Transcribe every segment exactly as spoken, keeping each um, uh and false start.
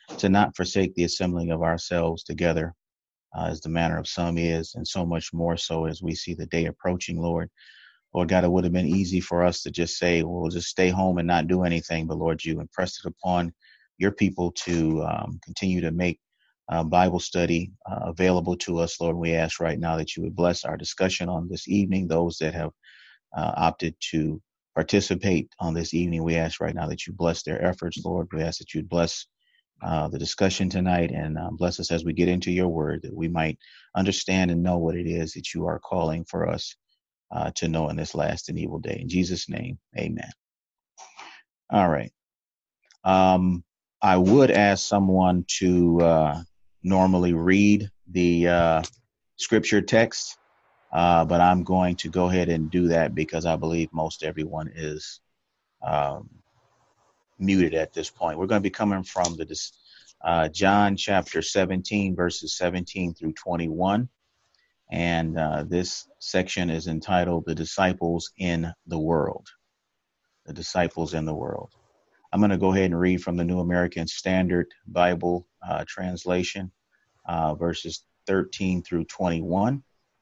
to not forsake the assembling of ourselves together, uh, as the manner of some is, and so much more so as we see the day approaching, Lord. Lord God, it would have been easy for us to just say, well, we'll just stay home and not do anything. But Lord, you impressed it upon your people to um, continue to make uh, Bible study uh, available to us. Lord, we ask right now that you would bless our discussion on this evening. Those that have uh, opted to participate on this evening, we ask right now that you bless their efforts, Lord. We ask that you bless uh, the discussion tonight and uh, bless us as we get into your word, that we might understand and know what it is that you are calling for us uh, to know in this last and evil day. In Jesus' name, amen. All right. Um, I would ask someone to uh, normally read the uh, scripture text, uh, but I'm going to go ahead and do that because I believe most everyone is um, muted at this point. We're going to be coming from the uh, John chapter seventeen, verses seventeen through twenty-one. And uh, this section is entitled The Disciples in the World. The Disciples in the World. I'm going to go ahead and read from the New American Standard Bible uh, translation, uh, verses thirteen through twenty-one.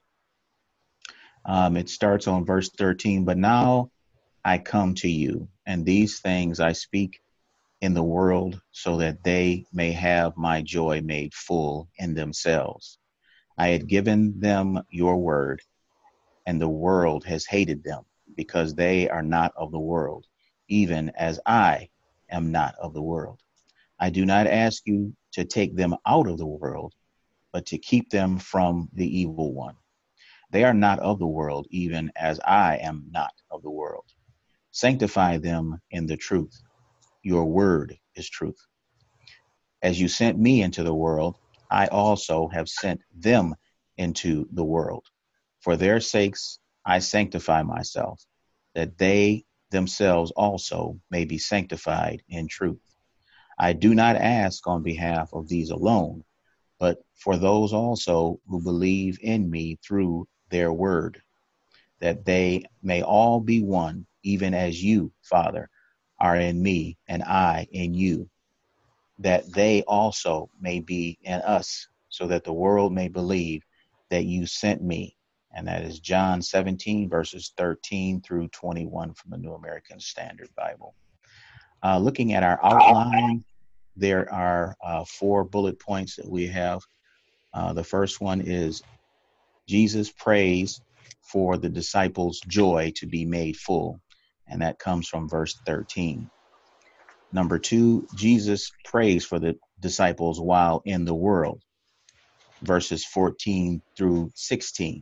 Um, it starts on verse thirteen. But now I come to you, and these things I speak in the world, so that they may have my joy made full in themselves. I had given them your word, and the world has hated them, because they are not of the world, even as I am not of the world. I do not ask you to take them out of the world, but to keep them from the evil one. They are not of the world, even as I am not of the world. Sanctify them in the truth. Your word is truth. As you sent me into the world, I also have sent them into the world. For their sakes I sanctify myself, that they themselves also may be sanctified in truth. I do not ask on behalf of these alone, but for those also who believe in me through their word, that they may all be one, even as you, Father, are in me and I in you, that they also may be in us, so that the world may believe that you sent me. And that is John seventeen, verses thirteen through twenty-one from the New American Standard Bible. Uh, looking at our outline, there are uh, four bullet points that we have. Uh, the first one is Jesus prays for the disciples' joy to be made full, and that comes from verse thirteen. Number two, Jesus prays for the disciples while in the world, verses fourteen through sixteen.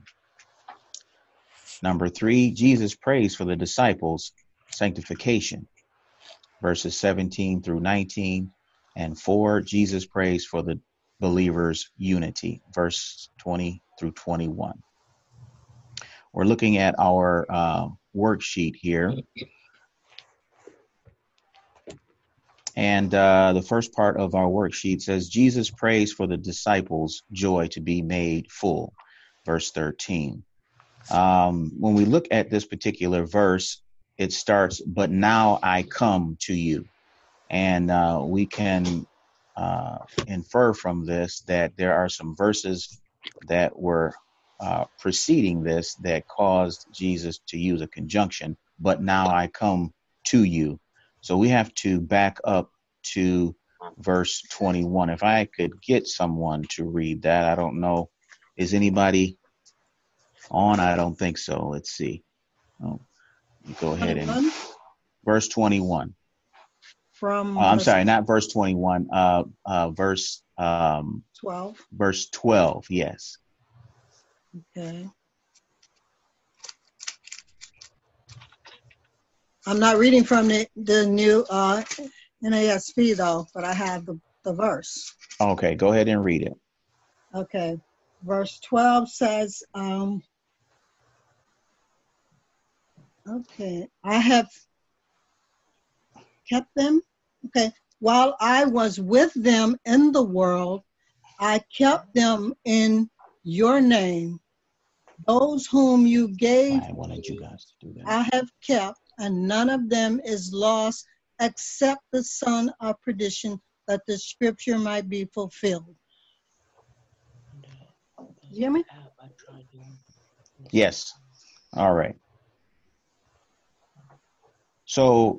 Number three, Jesus prays for the disciples' sanctification, verses seventeen through nineteen. And four, Jesus prays for the believers' unity, verse twenty through twenty-one. We're looking at our uh, worksheet here. And uh, the first part of our worksheet says, Jesus prays for the disciples' joy to be made full, verse thirteen. Um, when we look at this particular verse, it starts, but now I come to you. And uh, we can uh, infer from this that there are some verses that were uh, preceding this that caused Jesus to use a conjunction, but now I come to you. So we have to back up to verse twenty-one. If I could get someone to read that, I don't know. Is anybody on? I don't think so. Let's see. Oh, go ahead and verse twenty-one. From uh, I'm sorry, not verse twenty-one. Uh, uh, verse um, twelve. Verse twelve. Yes. Okay. I'm not reading from the the new uh, N A S B though, but I have the the verse. Okay, go ahead and read it. Okay, verse twelve says, um, okay, I have kept them. Okay, while I was with them in the world, I kept them in your name. Those whom you gave, I wanted you guys to do that. I have kept, and none of them is lost except the son of perdition, that the scripture might be fulfilled. You hear me? Yes. All right. So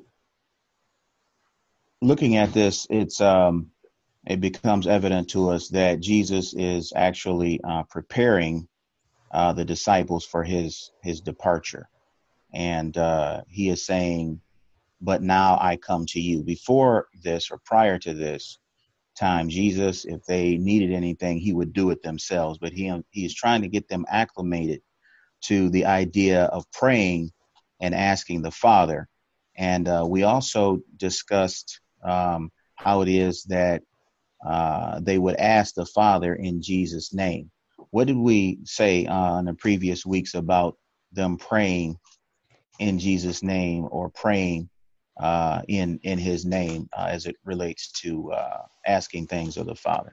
looking at this, it's um, it becomes evident to us that Jesus is actually uh, preparing uh, the disciples for his his departure, and uh, he is saying, "But now I come to you." Before this, or prior to this time, Jesus, if they needed anything, he would do it themselves. But he he is trying to get them acclimated to the idea of praying and asking the Father. And uh, we also discussed um, how it is that uh, they would ask the Father in Jesus' name. What did we say uh, in the previous weeks about them praying in Jesus' name, or praying uh, in in His name uh, as it relates to uh, asking things of the Father?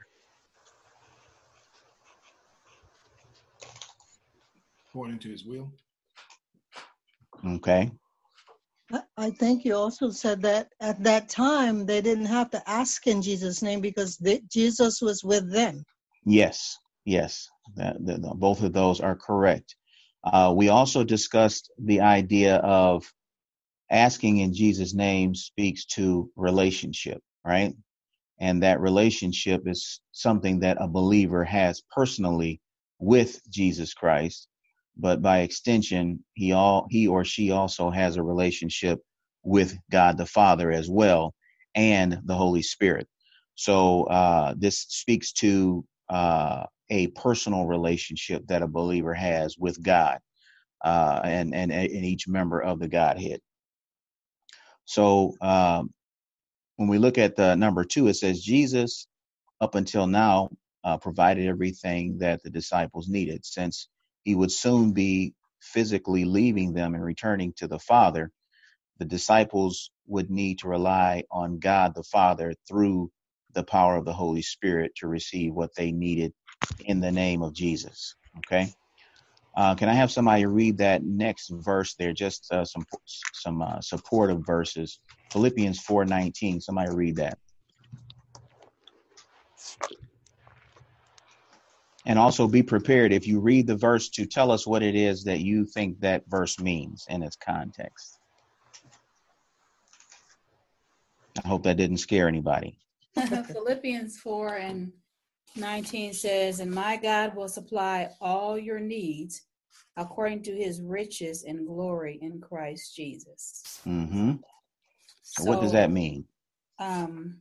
According to His will. Okay. I think you also said that at that time they didn't have to ask in Jesus' name because they, Jesus was with them. Yes, yes, that, that, both of those are correct. Uh, we also discussed the idea of asking in Jesus' name speaks to relationship, right? And that relationship is something that a believer has personally with Jesus Christ, but by extension, he all he or she also has a relationship with God the Father as well, and the Holy Spirit. So uh, this speaks to uh, a personal relationship that a believer has with God uh, and, and and each member of the Godhead. So um, when we look at the number two, it says Jesus, up until now, uh, provided everything that the disciples needed. Since he would soon be physically leaving them and returning to the Father, the disciples would need to rely on God the Father through the power of the Holy Spirit to receive what they needed in the name of Jesus. Okay. Uh, can I have somebody read that next verse there? Just uh, some some uh, supportive verses. Philippians four nineteen. Somebody read that. And also be prepared, if you read the verse, to tell us what it is that you think that verse means in its context. I hope that didn't scare anybody. Philippians four and nineteen says, "And my God will supply all your needs according to his riches and glory in Christ Jesus." Mm-hmm. So, what does that mean? Um,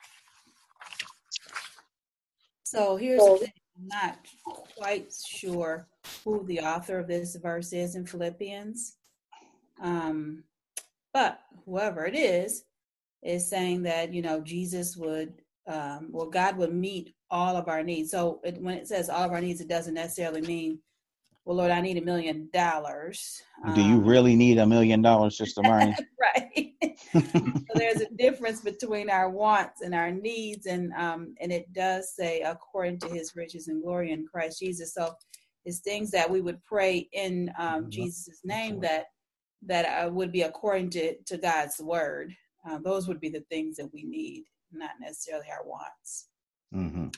so here's the thing. I'm not quite sure who the author of this verse is in Philippians. Um, but whoever it is, is saying that, you know, Jesus would, um, well, God would meet all of our needs. So it, when it says all of our needs, it doesn't necessarily mean, well, Lord, I need a million dollars. Do you Um, really need a million dollars, Sister Marnie? Right. So there's a difference between our wants and our needs. And um, and it does say, according to his riches and glory in Christ Jesus. So it's things that we would pray in um, Jesus' name that that uh, would be according to, to God's word. Uh, those would be the things that we need, not necessarily our wants. Mm-hmm.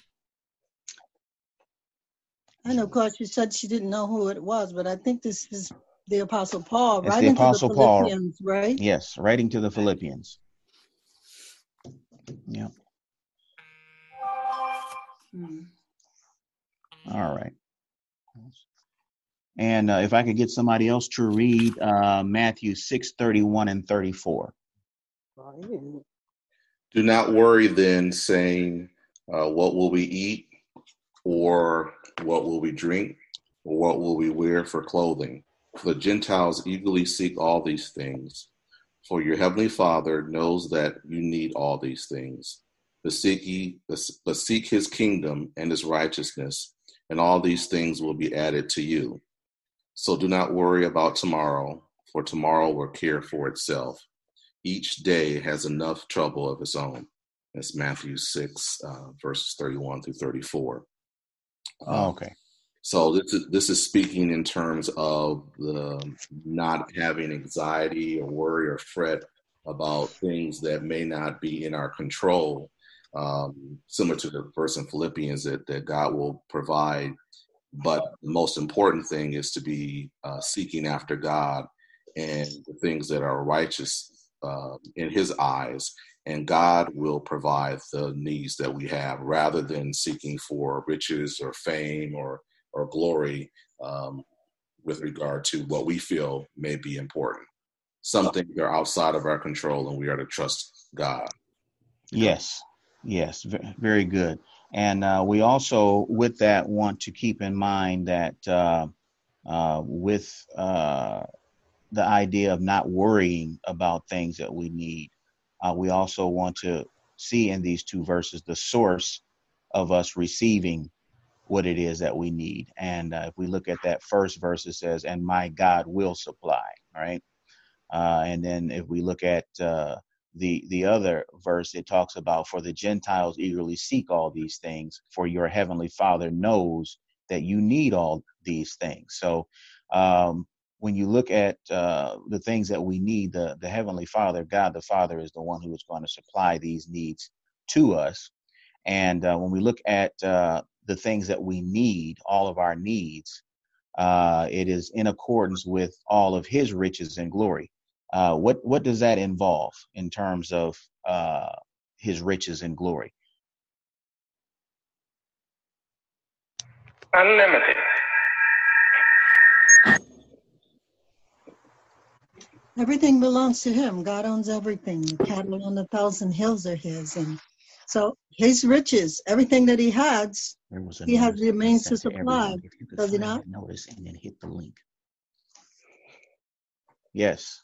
I know, of course, she said she didn't know who it was, but I think this is the Apostle Paul, It's writing the Apostle to the Paul. Philippians, right? Yes, writing to the Philippians. Yeah. Hmm. All right. And uh, if I could get somebody else to read uh, Matthew six thirty-one and thirty-four. Do not worry then, saying, uh, what will we eat, or what will we drink, or what will we wear for clothing? For the Gentiles eagerly seek all these things. For your heavenly Father knows that you need all these things. But seek, ye, but seek his kingdom and his righteousness, and all these things will be added to you. So do not worry about tomorrow, for tomorrow will care for itself. Each day has enough trouble of its own. That's Matthew six, uh, verses thirty-one through thirty-four. Oh, Um, okay. so this is, this is speaking in terms of the not having anxiety or worry or fret about things that may not be in our control, um, similar to the verse in Philippians that, that God will provide. But the most important thing is to be uh, seeking after God and the things that are righteous uh, in his eyes, and God will provide the needs that we have rather than seeking for riches or fame or, or glory um, with regard to what we feel may be important. Some things are outside of our control, and we are to trust God. Yes, yes, v- very good. And uh, we also, with that, want to keep in mind that uh, uh, with uh, the idea of not worrying about things that we need, uh, we also want to see in these two verses the source of us receiving what it is that we need. And uh, if we look at that first verse, it says, "And my God will supply." All right. Uh, and then if we look at uh, the the other verse, it talks about, "For the Gentiles eagerly seek all these things, for your heavenly Father knows that you need all these things." So um, when you look at uh, the things that we need, the, the heavenly Father, God the Father, is the one who is going to supply these needs to us. And uh, when we look at uh, the things that we need, all of our needs, uh, it is in accordance with all of his riches and glory. Uh, what what does that involve in terms of uh, his riches and glory? Unlimited. Everything belongs to him. God owns everything. The cattle on a thousand hills are his. And so his riches, everything that he has, There was a he has notice the that was means to sent to supply. everyone. If you could Does he find not? that notice and then hit the link. Yes.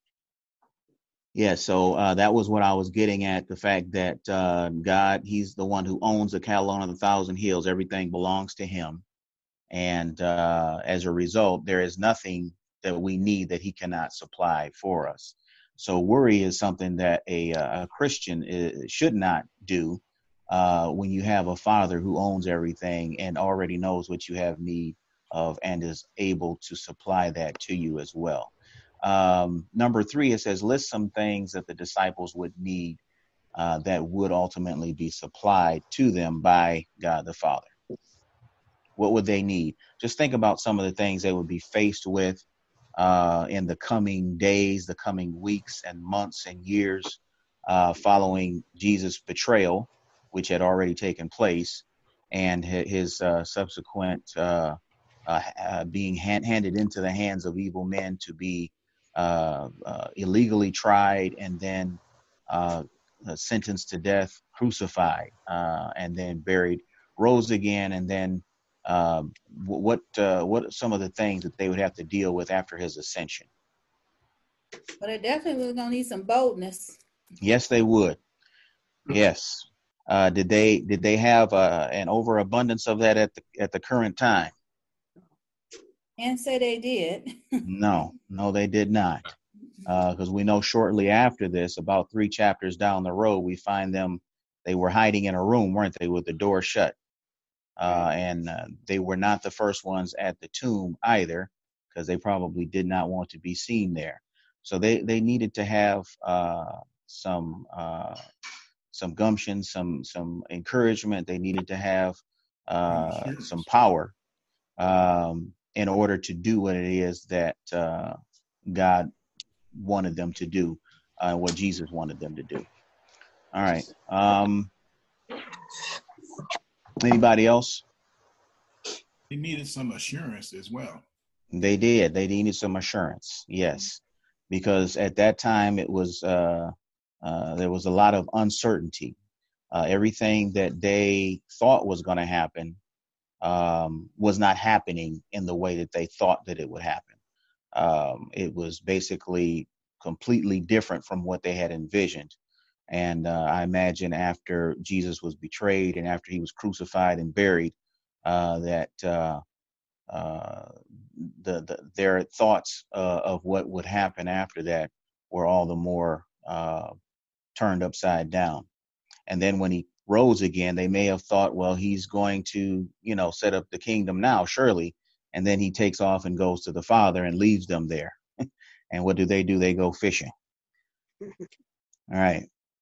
Yeah, so uh, that was what I was getting at, the fact that uh, God, he's the one who owns the cattle on a thousand hills. Everything belongs to him. And uh, as a result, there is nothing that we need that he cannot supply for us. So worry is something that a, a Christian is, should not do uh, when you have a father who owns everything and already knows what you have need of and is able to supply that to you as well. Um, number three, it says, list some things that the disciples would need uh, that would ultimately be supplied to them by God the Father. What would they need? Just think about some of the things they would be faced with uh, in the coming days, the coming weeks and months and years uh, following Jesus' betrayal, which had already taken place, and his uh, subsequent uh, uh, uh, being hand- handed into the hands of evil men to be uh, uh, illegally tried and then uh, sentenced to death, crucified, uh, and then buried, rose again, and then um, what uh, what are some of the things that they would have to deal with after his ascension? But they definitely was gonna need some boldness. Yes, they would. Yes. Uh, did they did they have uh, an overabundance of that at the at the current time? And say they did. No, no, they did not. Because uh, we know shortly after this, about three chapters down the road, we find them. They were hiding in a room, weren't they, with the door shut? Uh, and uh, they were not the first ones at the tomb either, because they probably did not want to be seen there. So they, they needed to have uh, some uh, some gumption, some some encouragement. They needed to have uh, some power um, in order to do what it is that uh, God wanted them to do, uh, what Jesus wanted them to do. All right. Um, anybody else? They needed some assurance as well. They did. They needed some assurance. Yes, because at that time it was uh, uh, there was a lot of uncertainty. Uh, everything that they thought was going to happen um, was not happening in the way that they thought that it would happen. Um, it was basically completely different from what they had envisioned. And uh, I imagine after Jesus was betrayed and after he was crucified and buried, uh, that uh, uh, the, the their thoughts uh, of what would happen after that were all the more uh, turned upside down. And then when he rose again, they may have thought, well, he's going to, you know, set up the kingdom now, surely. And then he takes off and goes to the Father and leaves them there. And what do they do? They go fishing. All right.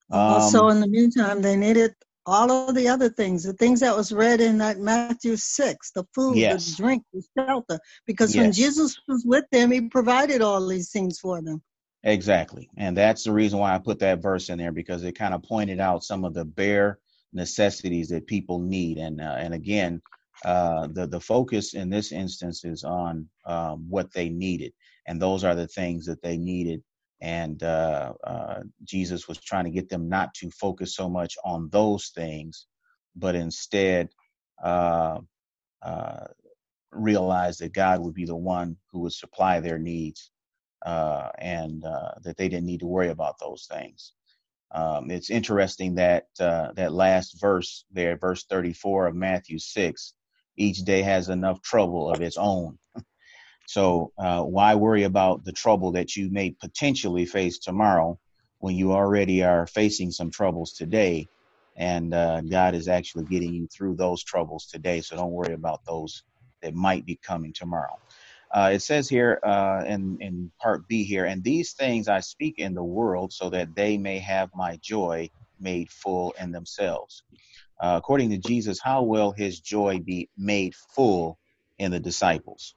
Also, Um, in the meantime, they needed all of the other things, the things that was read in that Matthew six, the food, the yes, drink, the shelter. Because when yes. Jesus was with them, he provided all these things for them. Exactly. And that's the reason why I put that verse in there, because it kind of pointed out some of the bare necessities that people need. And uh, and again, uh, the, the focus in this instance is on um, what they needed. And those are the things that they needed. And uh, uh, Jesus was trying to get them not to focus so much on those things, but instead uh, uh, realize that God would be the one who would supply their needs. Uh, and uh, that they didn't need to worry about those things. Um, it's interesting that uh, that last verse there, verse thirty-four of Matthew six, each day has enough trouble of its own. So uh, why worry about the trouble that you may potentially face tomorrow when you already are facing some troubles today? And uh, God is actually getting you through those troubles today. So don't worry about those that might be coming tomorrow. Uh, it says here uh, in, in part B here, and these things I speak in the world so that they may have my joy made full in themselves. Uh, according to Jesus, how will his joy be made full in the disciples?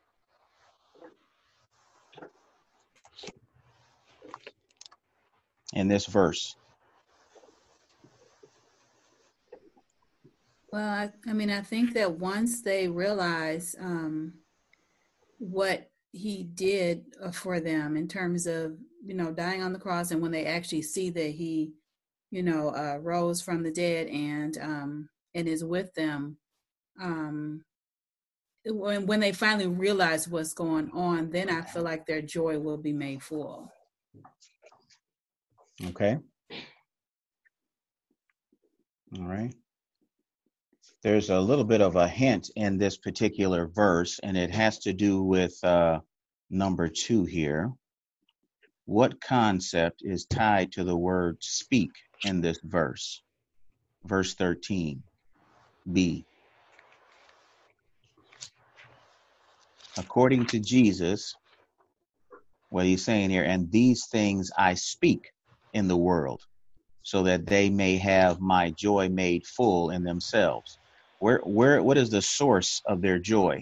In this verse. Well, I, I mean, I think that once they realize um, what he did uh, for them in terms of, you know, dying on the cross, and when they actually see that he, you know, uh, rose from the dead and um, and is with them, um, when when they finally realize what's going on, then I feel like their joy will be made full. Okay. All right. There's a little bit of a hint in this particular verse, and it has to do with uh, number two here. What concept is tied to the word speak in this verse? Verse thirteen, B. According to Jesus, what he's saying here, and these things I speak in the world, so that they may have my joy made full in themselves. Where, where, what is the source of their joy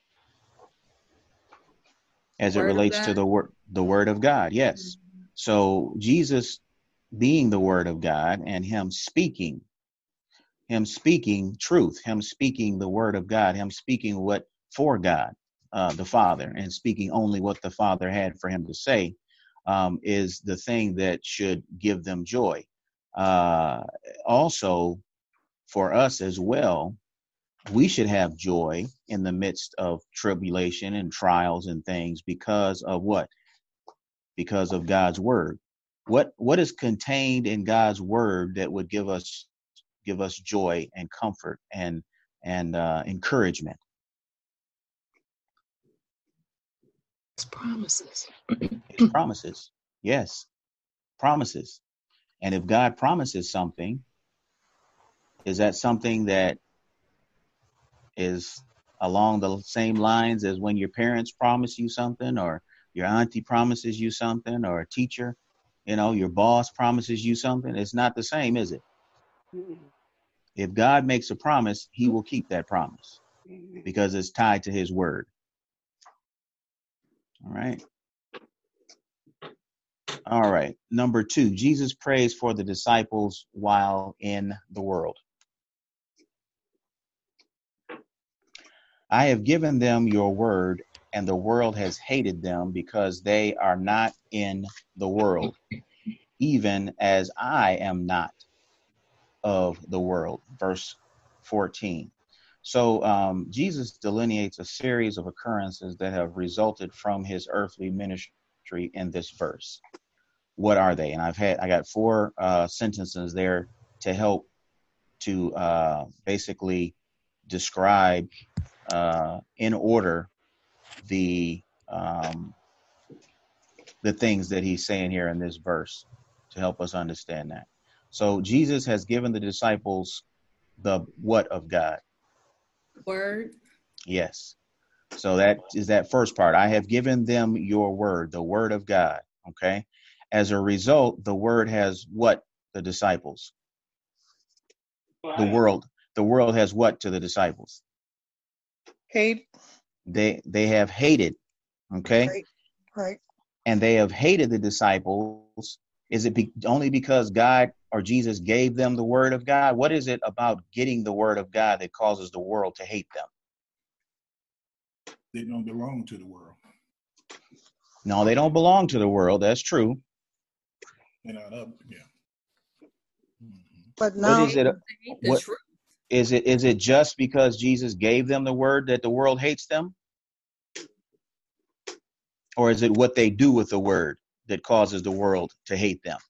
as it Word of relates to God. the word, the word of God? Yes. Mhm. So Jesus being the word of God and him speaking, him speaking truth, him speaking the word of God, him speaking what for God, uh, the Father, and speaking only what the Father had for him to say, um, is the thing that should give them joy. Uh, also, for us as well, we should have joy in the midst of tribulation and trials and things because of what? Because of God's word. What what is contained in God's word that would give us give us joy and comfort and and uh, encouragement? It's promises. His promises. Yes, promises. And if God promises something, is that something that is along the same lines as when your parents promise you something, or your auntie promises you something, or a teacher, you know, your boss promises you something? It's not the same, is it? If God makes a promise, he will keep that promise because it's tied to his word. All right. All right. Number two, Jesus prays for the disciples while in the world. I have given them your word, and the world has hated them because they are not in the world, even as I am not of the world. Verse fourteen. So um, Jesus delineates a series of occurrences that have resulted from his earthly ministry in this verse. What are they? And I've had I got four uh, sentences there to help to uh, basically describe uh, in order the um, the things that he's saying here in this verse to help us understand that. So Jesus has given the disciples the what of God? Word. Yes. So that is that first part. I have given them your word, the word of God. Okay. As a result, the word has what the disciples? The world. The world has what to the disciples? Hate. They they have hated. Okay. Right. Right. And they have hated the disciples. Is it be, only because God or Jesus gave them the word of God? What is it about getting the word of God that causes the world to hate them? They don't belong to the world. No, they don't belong to the world. That's true. They're not up. Yeah. Mm-hmm. But What now, is it? What is it? Is it just because Jesus gave them the word that the world hates them? Or is it what they do with the word that causes the world to hate them?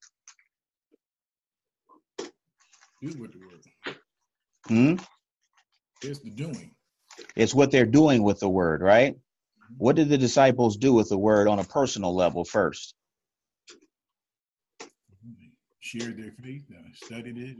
Do with the word. Hmm? It's the doing. It's what they're doing with the word, right? Mm-hmm. What did the disciples do with the word on a personal level first? Mm-hmm. Shared their faith, uh, studied it.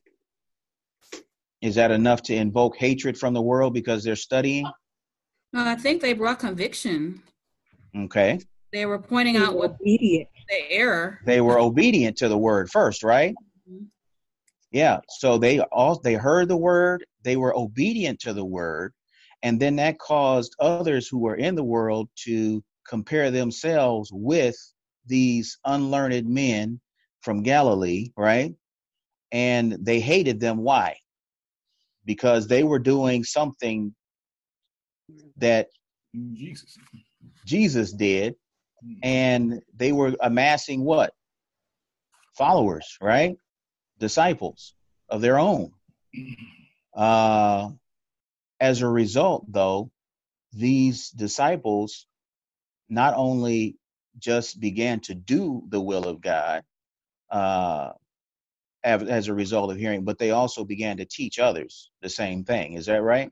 Is that enough to invoke hatred from the world because they're studying? No, I think they brought conviction. Okay. They were pointing They out were what obedient. the error. They were obedient to the word first, right? Mm-hmm. Yeah. So they all they heard the word, they were obedient to the word, and then that caused others who were in the world to compare themselves with these unlearned men from Galilee, right? And they hated them. Why? Because they were doing something that Jesus. Jesus did, Mm-hmm. and they were amassing what? Followers, right? Disciples of their own. Uh, as a result, though, these disciples not only just began to do the will of God uh, as, as a result of hearing, but they also began to teach others the same thing. Is that right?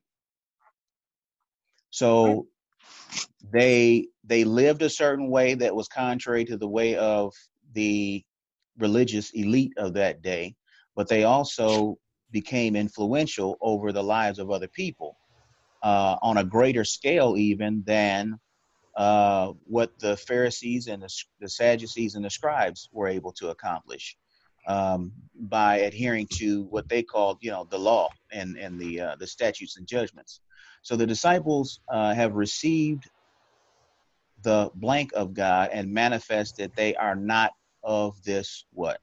So they they lived a certain way that was contrary to the way of the religious elite of that day, but they also became influential over the lives of other people uh, on a greater scale even than uh, what the Pharisees and the, the Sadducees and the scribes were able to accomplish um, by adhering to what they called, you know, the law and, and the uh, the statutes and judgments. So the disciples uh, have received the blank of God and manifest that they are not of this what?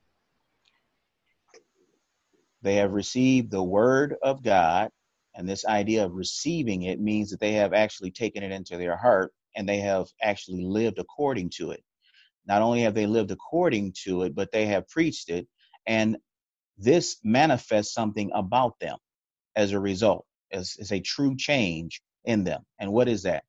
They have received the word of God, and this idea of receiving it means that they have actually taken it into their heart and they have actually lived according to it. Not only have they lived according to it, but they have preached it, and this manifests something about them as a result. It's, it's a true change in them. And what is that?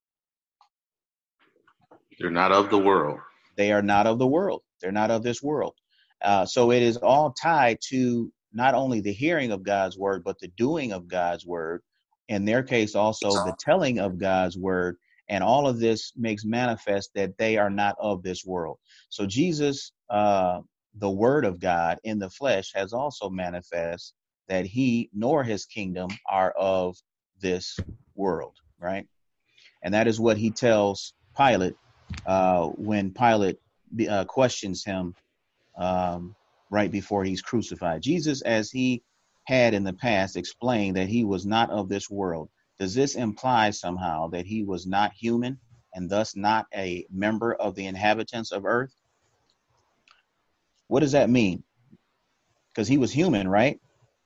They're not of the world. They are not of the world. They're not of this world. Uh, so it is all tied to not only the hearing of God's word, but the doing of God's word. In their case, also the telling of God's word. And all of this makes manifest that they are not of this world. So Jesus, uh, the word of God in the flesh, has also manifest that he nor his kingdom are of this world, right? And that is what he tells Pilate uh, when Pilate uh, questions him um, right before he's crucified. Jesus, as he had in the past, explained that he was not of this world. Does this imply somehow that he was not human and thus not a member of the inhabitants of earth? What does that mean? Because he was human, right?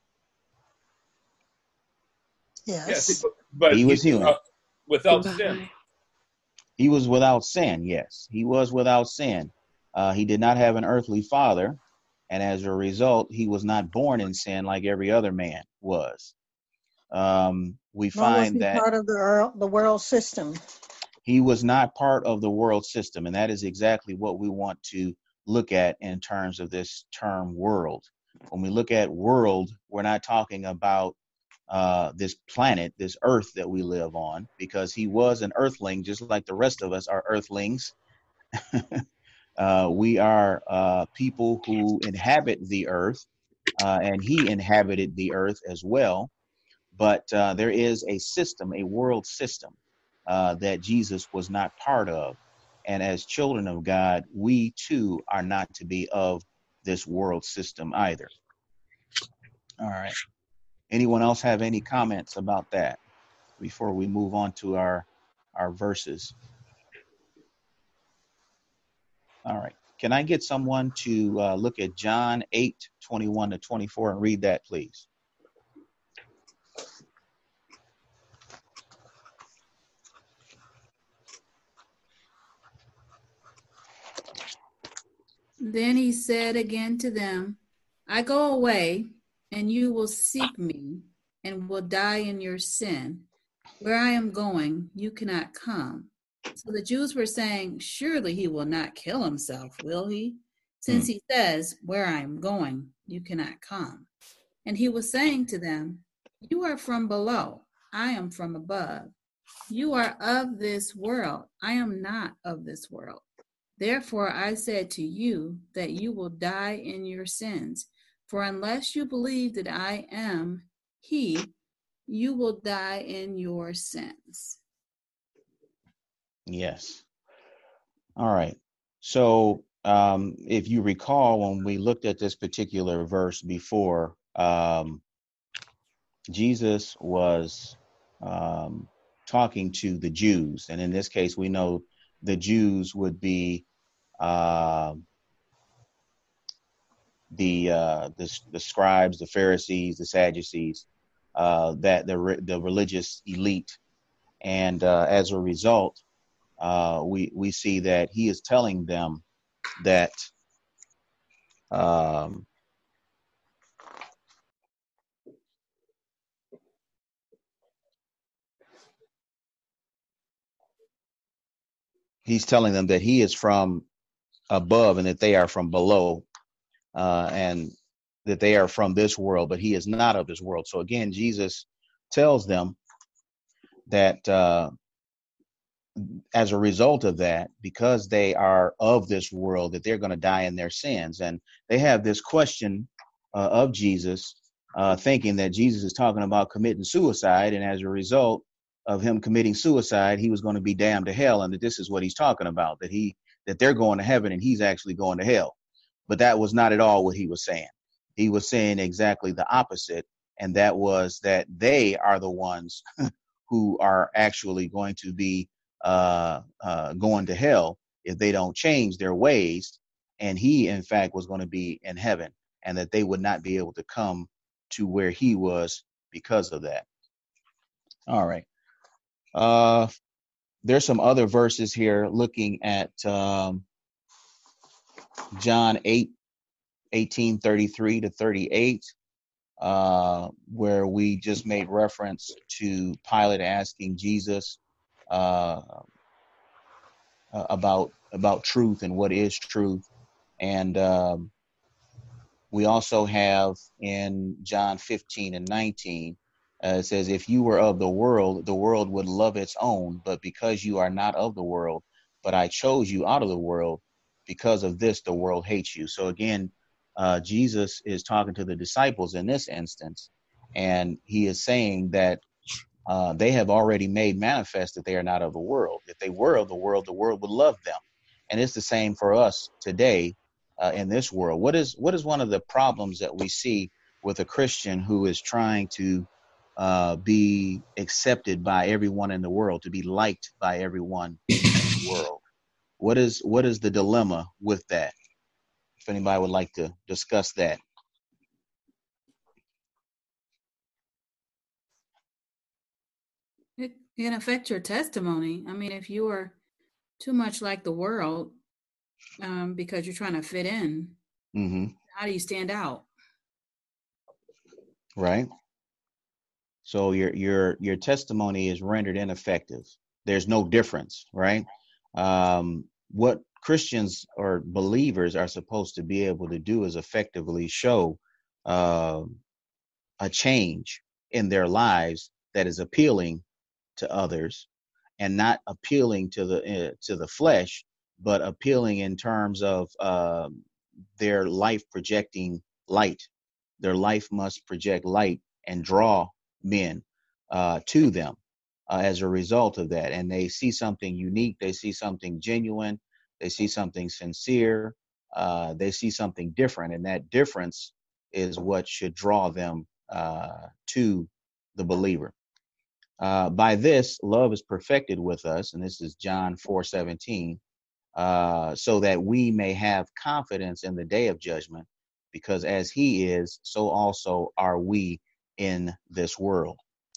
yes. Yes, but He was human. uh, without Bye. sin. He was without sin, yes. He was without sin. Uh, he did not have an earthly father, and as a result, he was not born in sin like every other man was. Um, we Nor was find he that part of the earl- the world system. he was not part of the world system, and that is exactly what we want to look at in terms of this term world. When we look at world, we're not talking about uh, this planet, this earth that we live on, because he was an earthling, just like the rest of us are earthlings. uh, we are uh, people who inhabit the earth, uh, and he inhabited the earth as well. But uh, there is a system, a world system, uh, that Jesus was not part of. And as children of God, we too are not to be of this world system either. All right. Anyone else have any comments about that before we move on to our our verses? All right. Can I get someone to uh, look at John eight, twenty-one to twenty-four and read that, please? Then he said again to them, I go away, and you will seek me, and will die in your sin. Where I am going, you cannot come. So the Jews were saying, surely he will not kill himself, will he? Since Hmm. he says, where I am going, you cannot come. And he was saying to them, you are from below, I am from above. You are of this world, I am not of this world. Therefore I said to you that you will die in your sins. For unless you believe that I am he, you will die in your sins. Yes. All right. So um, if you recall, when we looked at this particular verse before, um, Jesus was um, talking to the Jews. And in this case, we know the Jews would be uh, the, uh, the the scribes, the Pharisees, the Sadducees, uh, that the re- the religious elite. And uh, as a result, uh, we we see that he is telling them that um, he's telling them that he is from above and that they are from below, uh, and that they are from this world, but he is not of this world. So again, Jesus tells them that uh, as a result of that, because they are of this world, that they're going to die in their sins. And they have this question uh, of Jesus, uh, thinking that Jesus is talking about committing suicide. And as a result of him committing suicide, he was going to be damned to hell. And that this is what he's talking about, that he that they're going to heaven and he's actually going to hell. But that was not at all what he was saying. He was saying exactly the opposite. And that was that they are the ones who are actually going to be uh, uh, going to hell if they don't change their ways. And he, in fact, was going to be in heaven, and that they would not be able to come to where he was because of that. All right. Uh, there's some other verses here looking at um, John eight, eighteen thirty-three to thirty-eight, uh, where we just made reference to Pilate asking Jesus uh, about about truth and what is truth. And um, we also have in John fifteen and nineteen, uh, it says, if you were of the world, the world would love its own, but because you are not of the world, but I chose you out of the world, because of this, the world hates you. So again, uh, Jesus is talking to the disciples in this instance, and he is saying that uh, they have already made manifest that they are not of the world. If they were of the world, the world would love them. And it's the same for us today uh, in this world. What is what is one of the problems that we see with a Christian who is trying to uh, be accepted by everyone in the world, to be liked by everyone in the world? What is what is the dilemma with that? If anybody would like to discuss that. It can affect your testimony. I mean, if you are too much like the world um, because you're trying to fit in, Mm-hmm. how do you stand out? Right. So your your your testimony is rendered ineffective. There's no difference, right? Um, what Christians or believers are supposed to be able to do is effectively show uh, a change in their lives that is appealing to others, and not appealing to the uh, to the flesh, but appealing in terms of uh, their life projecting light. Their life must project light and draw men uh, to them uh, as a result of that. And they see something unique. They see something genuine. They see something sincere. uh, they see something different, and that difference is what should draw them uh, to the believer. Uh, by this, love is perfected with us, and this is John four seventeen, uh, so that we may have confidence in the day of judgment, because as he is, so also are we in this world.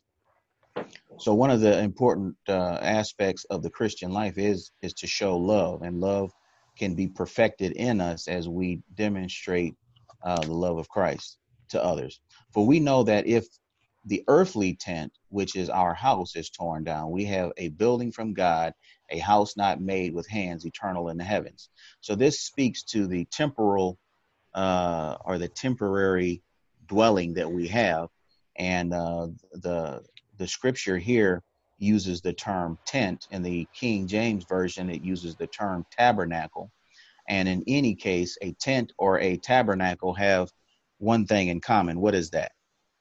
So one of the important uh, aspects of the Christian life is is to show love, and love can be perfected in us as we demonstrate uh, the love of Christ to others. For we know that if the earthly tent, which is our house, is torn down, we have a building from God, a house not made with hands, eternal in the heavens. So this speaks to the temporal uh, or the temporary dwelling that we have, and uh, the the scripture here uses the term tent. In the King James Version, it uses the term tabernacle. And in any case, a tent or a tabernacle have one thing in common. What is that?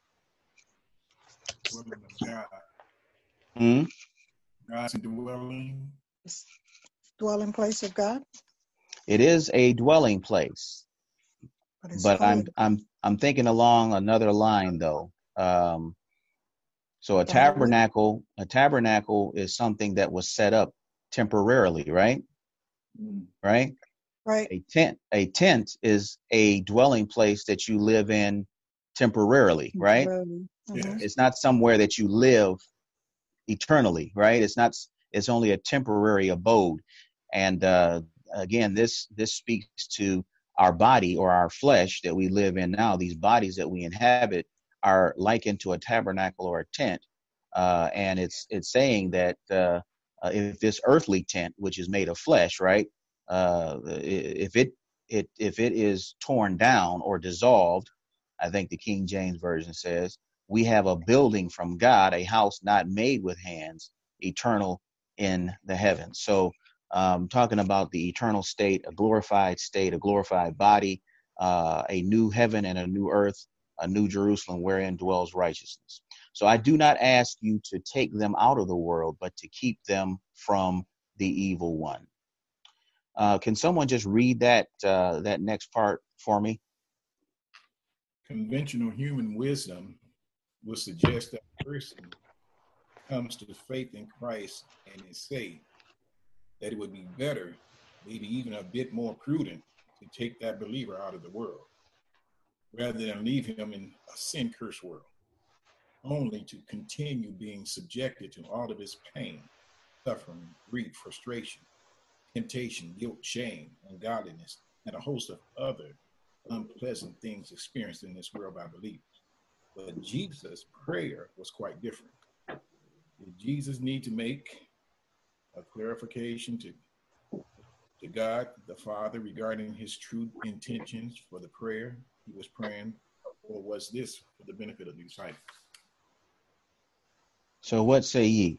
Dwelling of God. Hmm? God's dwelling. Dwelling place of God. It is a dwelling place, But, it's but I'm holy. I'm I'm thinking along another line though. Um, so a The holy. tabernacle, a tabernacle is something that was set up temporarily, right? Right? Right. A tent, a tent is a dwelling place that you live in temporarily, right? Temporarily. Mhm. Yes. It's not somewhere that you live eternally, right? It's not, it's only a temporary abode. And uh, again, this this speaks to our body or our flesh that we live in now. These bodies that we inhabit are likened to a tabernacle or a tent. Uh, and it's it's saying that uh, uh, if this earthly tent, which is made of flesh, right? Uh, if it it if it is torn down or dissolved, I think the King James Version says, we have a building from God, a house not made with hands, eternal in the heavens. So um, talking about the eternal state, a glorified state, a glorified body, uh, a new heaven and a new earth, a new Jerusalem wherein dwells righteousness. So I do not ask you to take them out of the world, but to keep them from the evil one. Uh, can someone just read that uh, that next part for me? Conventional human wisdom would suggest that a person comes to faith in Christ and is saved, that it would be better, maybe even a bit more prudent, to take that believer out of the world rather than leave him in a sin-cursed world, only to continue being subjected to all of his pain, suffering, grief, frustration, temptation, guilt, shame, ungodliness, and a host of other unpleasant things experienced in this world by believers. But Jesus' prayer was quite different. Did Jesus need to make a clarification to, to God, the Father, regarding his true intentions for the prayer he was praying, or was this for the benefit of the disciples? So what say ye,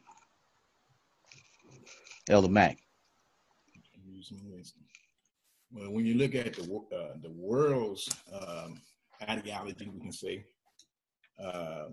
Elder Mack? Using wisdom. Well, when you look at the uh, the world's um, ideology, we can say, uh,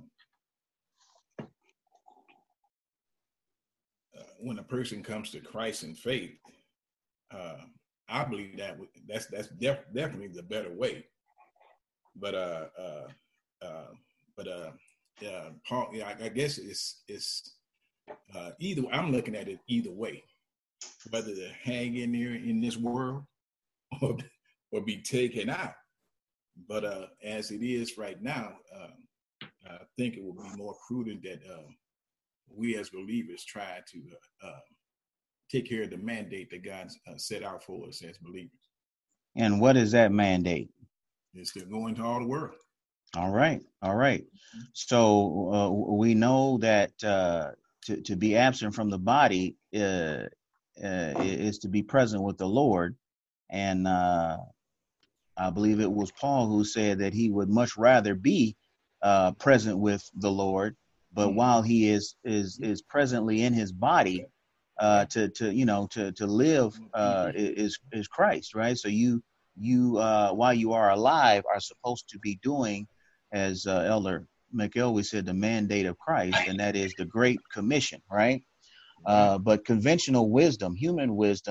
uh, when a person comes to Christ in faith, uh, I believe that w- that's that's def- definitely the better way. But uh, uh, uh, but uh, uh, Paul, yeah, I, I guess it's it's uh, either. I'm looking at it either way, whether to hang in there in this world or or be taken out. But uh, as it is right now, uh, I think it would be more prudent that uh, we as believers try to uh, uh, take care of the mandate that God uh, set out for us as believers. And what is that mandate? It's to go into all the world. All right. All right. So uh, we know that uh, to, to be absent from the body uh, uh, is to be present with the Lord. And uh, I believe it was Paul who said that he would much rather be uh, present with the Lord. But Mhm. while he is is is presently in his body, uh, to to you know to to live uh, is is Christ, right? So you you uh, while you are alive are supposed to be doing, as uh, Elder McElwee said, the mandate of Christ, and that is the Great Commission, right? Uh, but conventional wisdom, human wisdom,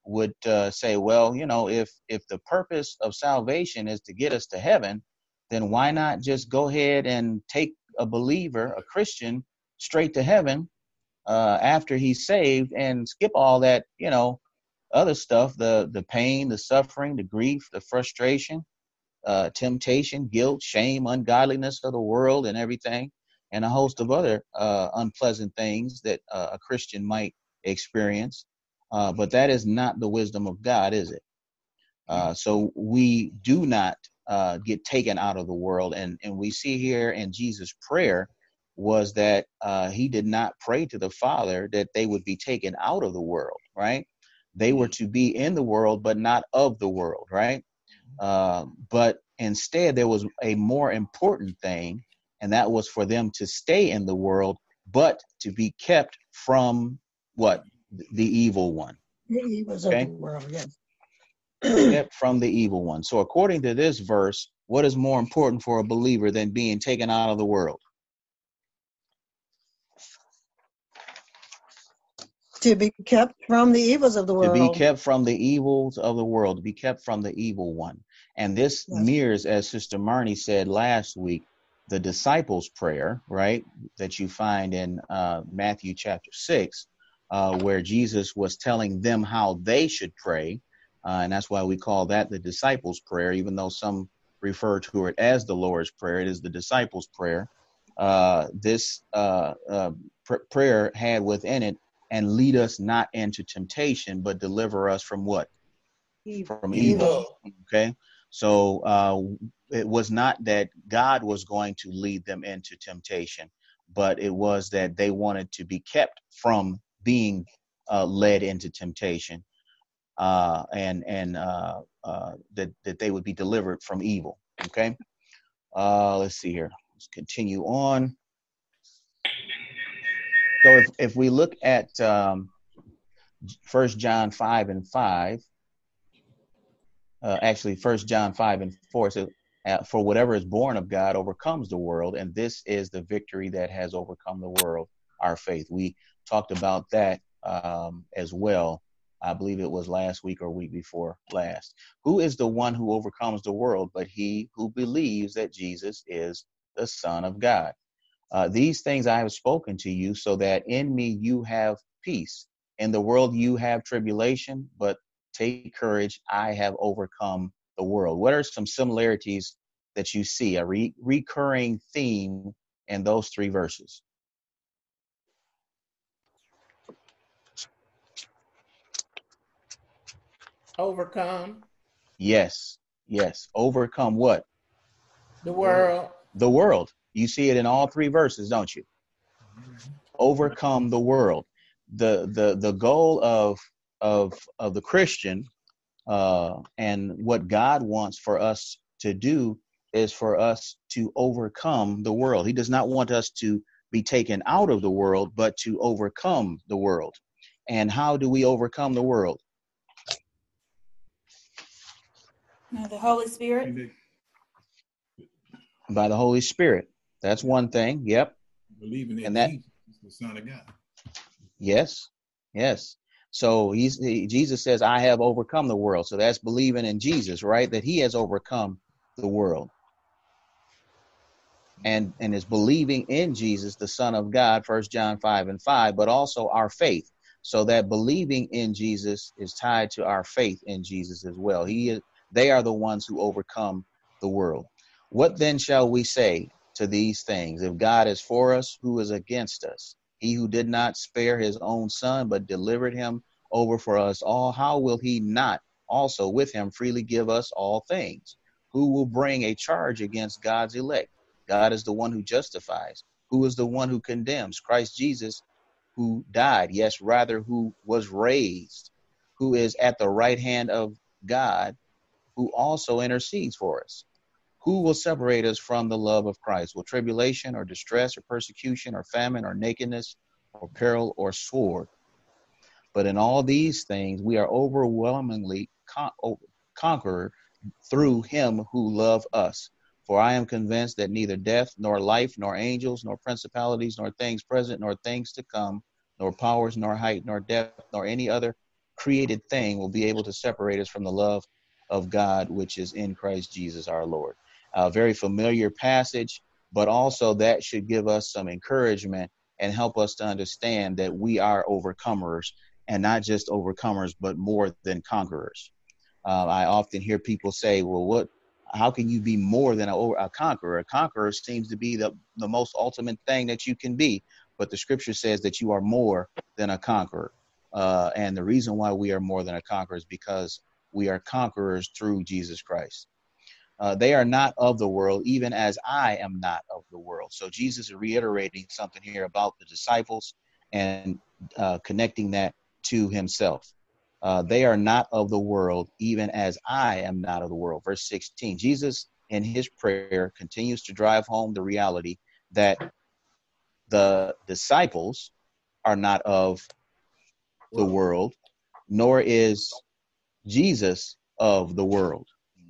would uh, say, well, you know, if if the purpose of salvation is to get us to heaven, then why not just go ahead and take a believer, a Christian, straight to heaven uh, after he's saved, and skip all that, you know, other stuff, the the pain, the suffering, the grief, the frustration, uh, temptation, guilt, shame, ungodliness of the world and everything, and a host of other uh, unpleasant things that uh, a Christian might experience. Uh, but that is not the wisdom of God, is it? Uh, so we do not uh, get taken out of the world. And, and we see here in Jesus' prayer was that uh, he did not pray to the Father that they would be taken out of the world, right? They were to be in the world, but not of the world, right? Uh, but instead, there was a more important thing, and that was for them to stay in the world, but to be kept from what? The evil one. The evils Okay? of the world, yes. Kept from the evil one. So according to this verse, what is more important for a believer than being taken out of the world? To be kept from the evils of the To be world. kept from the evils of the world, to be kept from the evil one. And this Yes. mirrors, as Sister Marnie said last week, the disciples' prayer, right, that you find in uh, Matthew chapter six, uh, where Jesus was telling them how they should pray. Uh, and that's why we call that the disciples' prayer, even though some refer to it as the Lord's Prayer. It is the disciples' prayer. Uh, this uh, uh, pr- prayer had within it, and lead us not into temptation, but deliver us from what? Evil. From evil. Evil. Okay. So uh, it was not that God was going to lead them into temptation, but it was that they wanted to be kept from being uh, led into temptation, uh, and and uh, uh, that that they would be delivered from evil. Okay. Uh, let's see here. Let's continue on. So if if we look at um, First John five and five. Uh, actually, First John five and four says, uh, "For whatever is born of God overcomes the world, and this is the victory that has overcome the world, our faith." We talked about that um, as well. I believe it was last week or week before last. Who is the one who overcomes the world but he who believes that Jesus is the Son of God? Uh, these things I have spoken to you, so that in me you have peace. In the world you have tribulation, but take courage, I have overcome the world. What are some similarities that you see, a re- recurring theme in those three verses? Overcome Yes, yes. Overcome what? the world. The world. You see it in all three verses, don't you? Overcome the world. The the the goal of of of the Christian uh, and what God wants for us to do is for us to overcome the world. He does not want us to be taken out of the world, but to overcome the world. And how do we overcome the world? Now, the Holy Spirit. And they By the Holy Spirit. That's one thing. Yep. believing that And that- Jesus is the Son of God. Yes. Yes. So he's he, Jesus says, I have overcome the world. So that's believing in Jesus, right? That he has overcome the world. And and is believing in Jesus, the Son of God, First John five and five, but also our faith. So that believing in Jesus is tied to our faith in Jesus as well. He is, they are the ones who overcome the world. What then shall we say to these things? If God is for us, who is against us? He who did not spare his own son, but delivered him over for us all, how will he not also with him freely give us all things? Who will bring a charge against God's elect? God is the one who justifies. Who is the one who condemns? Christ Jesus, who died, yes, rather who was raised, who is at the right hand of God, who also intercedes for us. Who will separate us from the love of Christ? Will tribulation or distress or persecution or famine or nakedness or peril or sword? But in all these things, we are overwhelmingly con- conqueror through him who loved us. For I am convinced that neither death, nor life, nor angels, nor principalities, nor things present, nor things to come, nor powers, nor height, nor depth, nor any other created thing will be able to separate us from the love of God, which is in Christ Jesus our Lord. A very familiar passage, but also that should give us some encouragement and help us to understand that we are overcomers, and not just overcomers, but more than conquerors. Uh, I often hear people say, well, what, how can you be more than a, a conqueror? A conqueror seems to be the, the most ultimate thing that you can be. But the scripture says that you are more than a conqueror. Uh, and the reason why we are more than a conqueror is because we are conquerors through Jesus Christ. Uh, they are not of the world, even as I am not of the world. So Jesus is reiterating something here about the disciples and uh, connecting that to himself. Uh, they are not of the world, even as I am not of the world. Verse sixteen, Jesus in his prayer continues to drive home the reality that the disciples are not of the world, nor is Jesus of the world.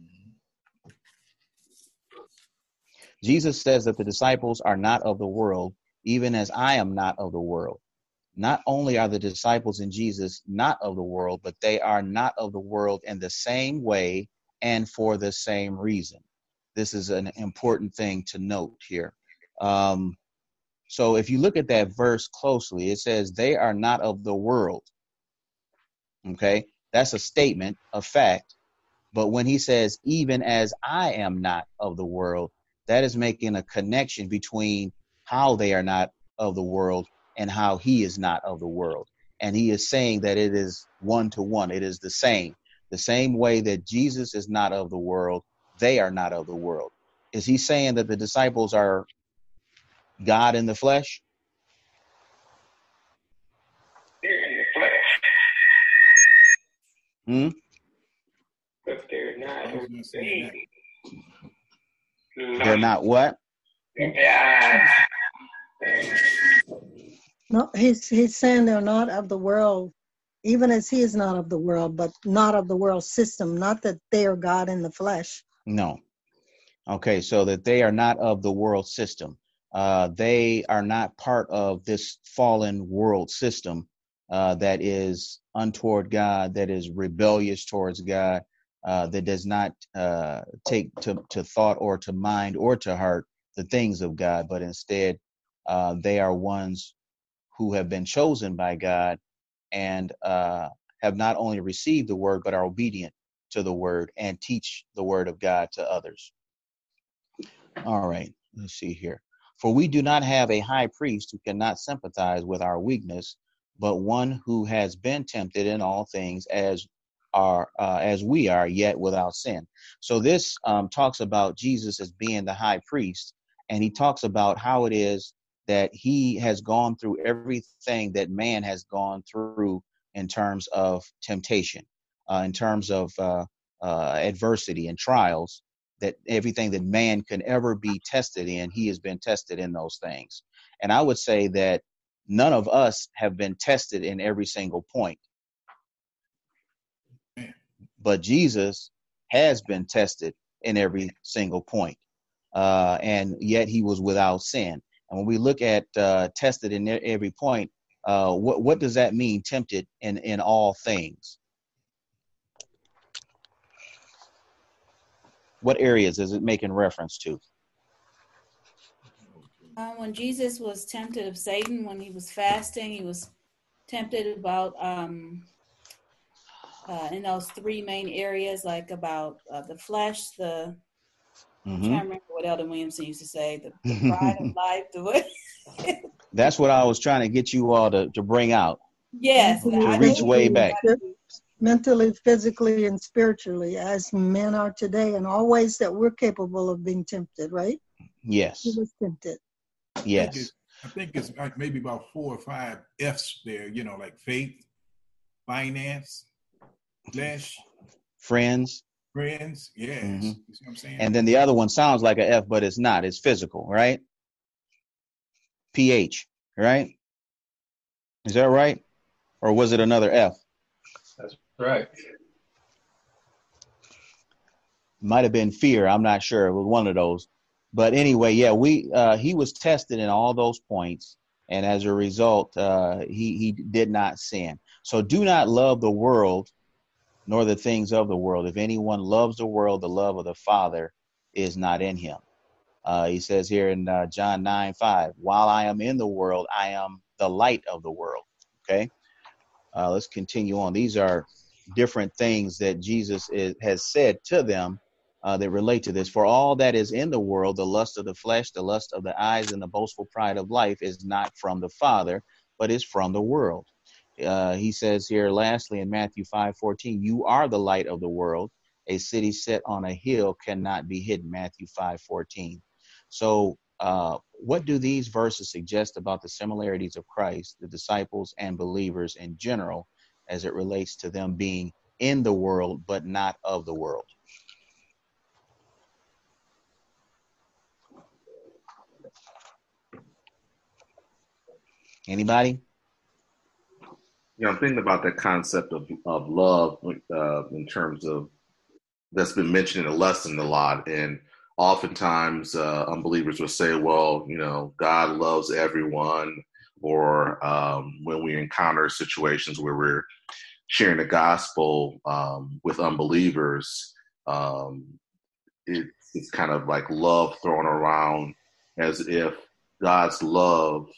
Jesus says that the disciples are not of the world, even as I am not of the world. Not only are the disciples in Jesus not of the world, but they are not of the world in the same way and for the same reason. This is an important thing to note here. Um, so if you look at that verse closely, it says they are not of the world. Okay, that's a statement, a fact. But when he says, even as I am not of the world, that is making a connection between how they are not of the world and how he is not of the world. And he is saying that it is one to one. It is the same. The same way that Jesus is not of the world, they are not of the world. Is he saying that the disciples are God in the flesh? They're in the flesh. Hmm? But they're not I was gonna say that. They're not what? Yeah. No, he's he's saying they're not of the world, even as he is not of the world, but not of the world system. Not that they are God in the flesh. No. Okay, so that they are not of the world system. Uh, they are not part of this fallen world system uh, that is untoward God, that is rebellious towards God, uh, that does not uh, take to, to thought or to mind or to heart the things of God, but instead uh, they are ones who have been chosen by God and uh, have not only received the word, but are obedient to the word and teach the word of God to others. All right, let's see here. For we do not have a high priest who cannot sympathize with our weakness, but one who has been tempted in all things as are uh, as we are, yet without sin. So this um, talks about Jesus as being the high priest, and he talks about how it is that he has gone through everything that man has gone through in terms of temptation, uh, in terms of uh, uh, adversity and trials. That everything that man can ever be tested in, he has been tested in those things. And I would say that none of us have been tested in every single point. But Jesus has been tested in every single point. Uh, and yet he was without sin. And when we look at uh, tested in every point, uh, what, what does that mean, tempted in, in all things? What areas is it making reference to? Uh, when Jesus was tempted of Satan, when he was fasting, he was tempted about um, uh, in those three main areas, like about uh, the flesh, the Mm-hmm. I'm trying to remember what Elder Williamson used to say, the, the pride of life, the what? That's what I was trying to get you all to, to bring out. Yes, To I reach think way back. Mentally, physically, and spiritually, as men are today, and all ways that we're capable of being tempted, right? Yes. He was tempted. Yes. I think it's, I think it's like maybe about four or five F's there, you know, like faith, finance, flesh, Friends. friends. Yes. Mm-hmm. You see what I'm saying? And then the other one sounds like an F, but it's not. It's physical, right? P H, right? Is that right? Or was it another F? That's right. Might have been fear. I'm not sure. It was one of those. But anyway, yeah, we uh, he was tested in all those points. And as a result, uh, he, he did not sin. So do not love the world, nor the things of the world. If anyone loves the world, the love of the Father is not in him. Uh, he says here in uh, John nine five, while I am in the world, I am the light of the world. Okay, uh, let's continue on. These are different things that Jesus is, has said to them uh, that relate to this. For all that is in the world, the lust of the flesh, the lust of the eyes, and the boastful pride of life is not from the Father, but is from the world. Uh, he says here, lastly, in Matthew five fourteen, you are the light of the world. A city set on a hill cannot be hidden. Matthew five fourteen. So uh, what do these verses suggest about the similarities of Christ, the disciples, and believers in general, as it relates to them being in the world, but not of the world? Anybody? Yeah, I'm thinking about that concept of, of love uh, in terms of that's been mentioned in the lesson a lot. And oftentimes uh, unbelievers will say, well, you know, God loves everyone. Or um, when we encounter situations where we're sharing the gospel um, with unbelievers, um, it, it's kind of like love thrown around as if God's love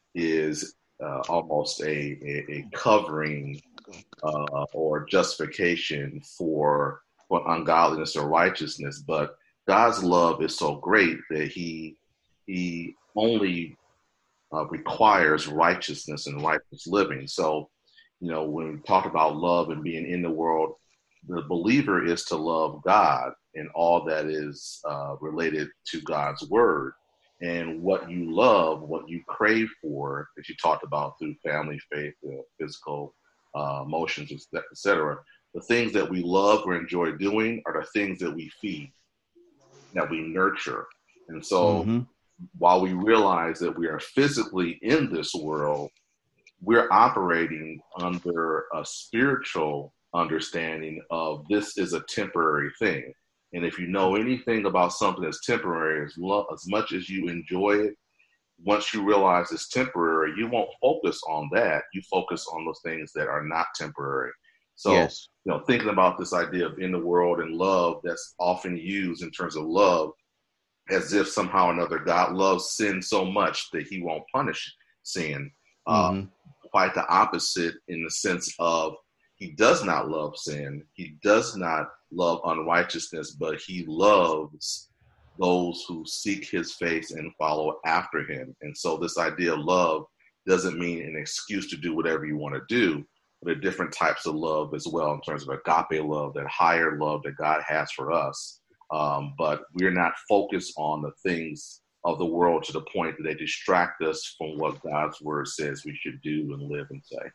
is uh, almost a, a, a covering uh, or justification for for ungodliness or righteousness. But God's love is so great that he he only uh, requires righteousness and righteous living. So, you know, when we talk about love and being in the world, the believer is to love God and all that is uh, related to God's word. And what you love, what you crave for, that you talked about through family, faith, uh, physical, uh, emotions, et cetera. The things that we love or enjoy doing are the things that we feed, that we nurture. And so Mm-hmm. while we realize that we are physically in this world, we're operating under a spiritual understanding of this is a temporary thing. And if you know anything about something that's temporary, as, lo- as much as you enjoy it, once you realize it's temporary, you won't focus on that. You focus on those things that are not temporary. So, Yes. you know, thinking about this idea of in the world and love, that's often used in terms of love as if somehow or another God loves sin so much that he won't punish sin. Uh, Mm-hmm. quite the opposite, in the sense of he does not love sin. He does not love unrighteousness, but he loves those who seek his face and follow after him. And so this idea of love doesn't mean an excuse to do whatever you want to do, but there are different types of love as well, in terms of agape love, that higher love that God has for us. Um, but we're not focused on the things of the world to the point that they distract us from what God's word says we should do and live and say.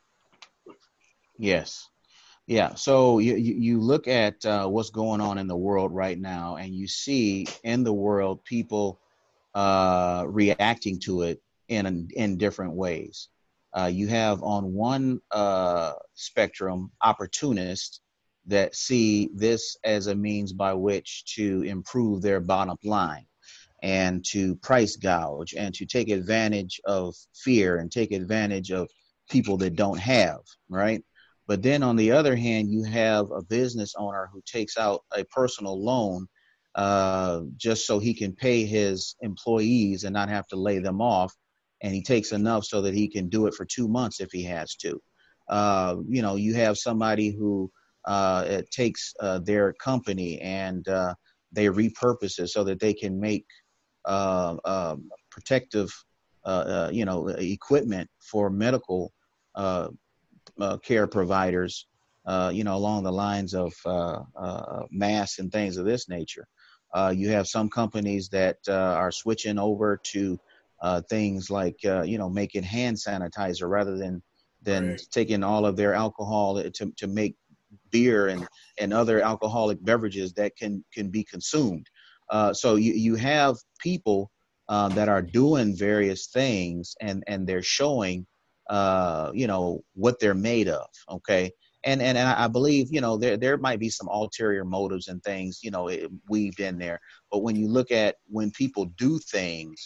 Yes. Yeah. So you, you, you look at uh, what's going on in the world right now, and you see in the world people uh, reacting to it in in different ways. Uh, you have on one uh, spectrum opportunists that see this as a means by which to improve their bottom line and to price gouge and to take advantage of fear and take advantage of people that don't have, right? But then on the other hand, you have a business owner who takes out a personal loan uh, just so he can pay his employees and not have to lay them off. And he takes enough so that he can do it for two months if he has to. Uh, you know, you have somebody who uh, it takes uh, their company and uh, they repurpose it so that they can make uh, uh, protective, uh, uh, you know, equipment for medical uh, uh, care providers, uh, you know, along the lines of uh, uh, masks and things of this nature. Uh, you have some companies that uh, are switching over to uh, things like, uh, you know, making hand sanitizer rather than than Right. taking all of their alcohol to, to make beer and, and other alcoholic beverages that can, can be consumed. Uh, so you, you have people uh, that are doing various things and, and they're showing, uh, you know, what they're made of. Okay. And, and, and I believe, you know, there, there might be some ulterior motives and things, you know, it, weaved in there. But when you look at when people do things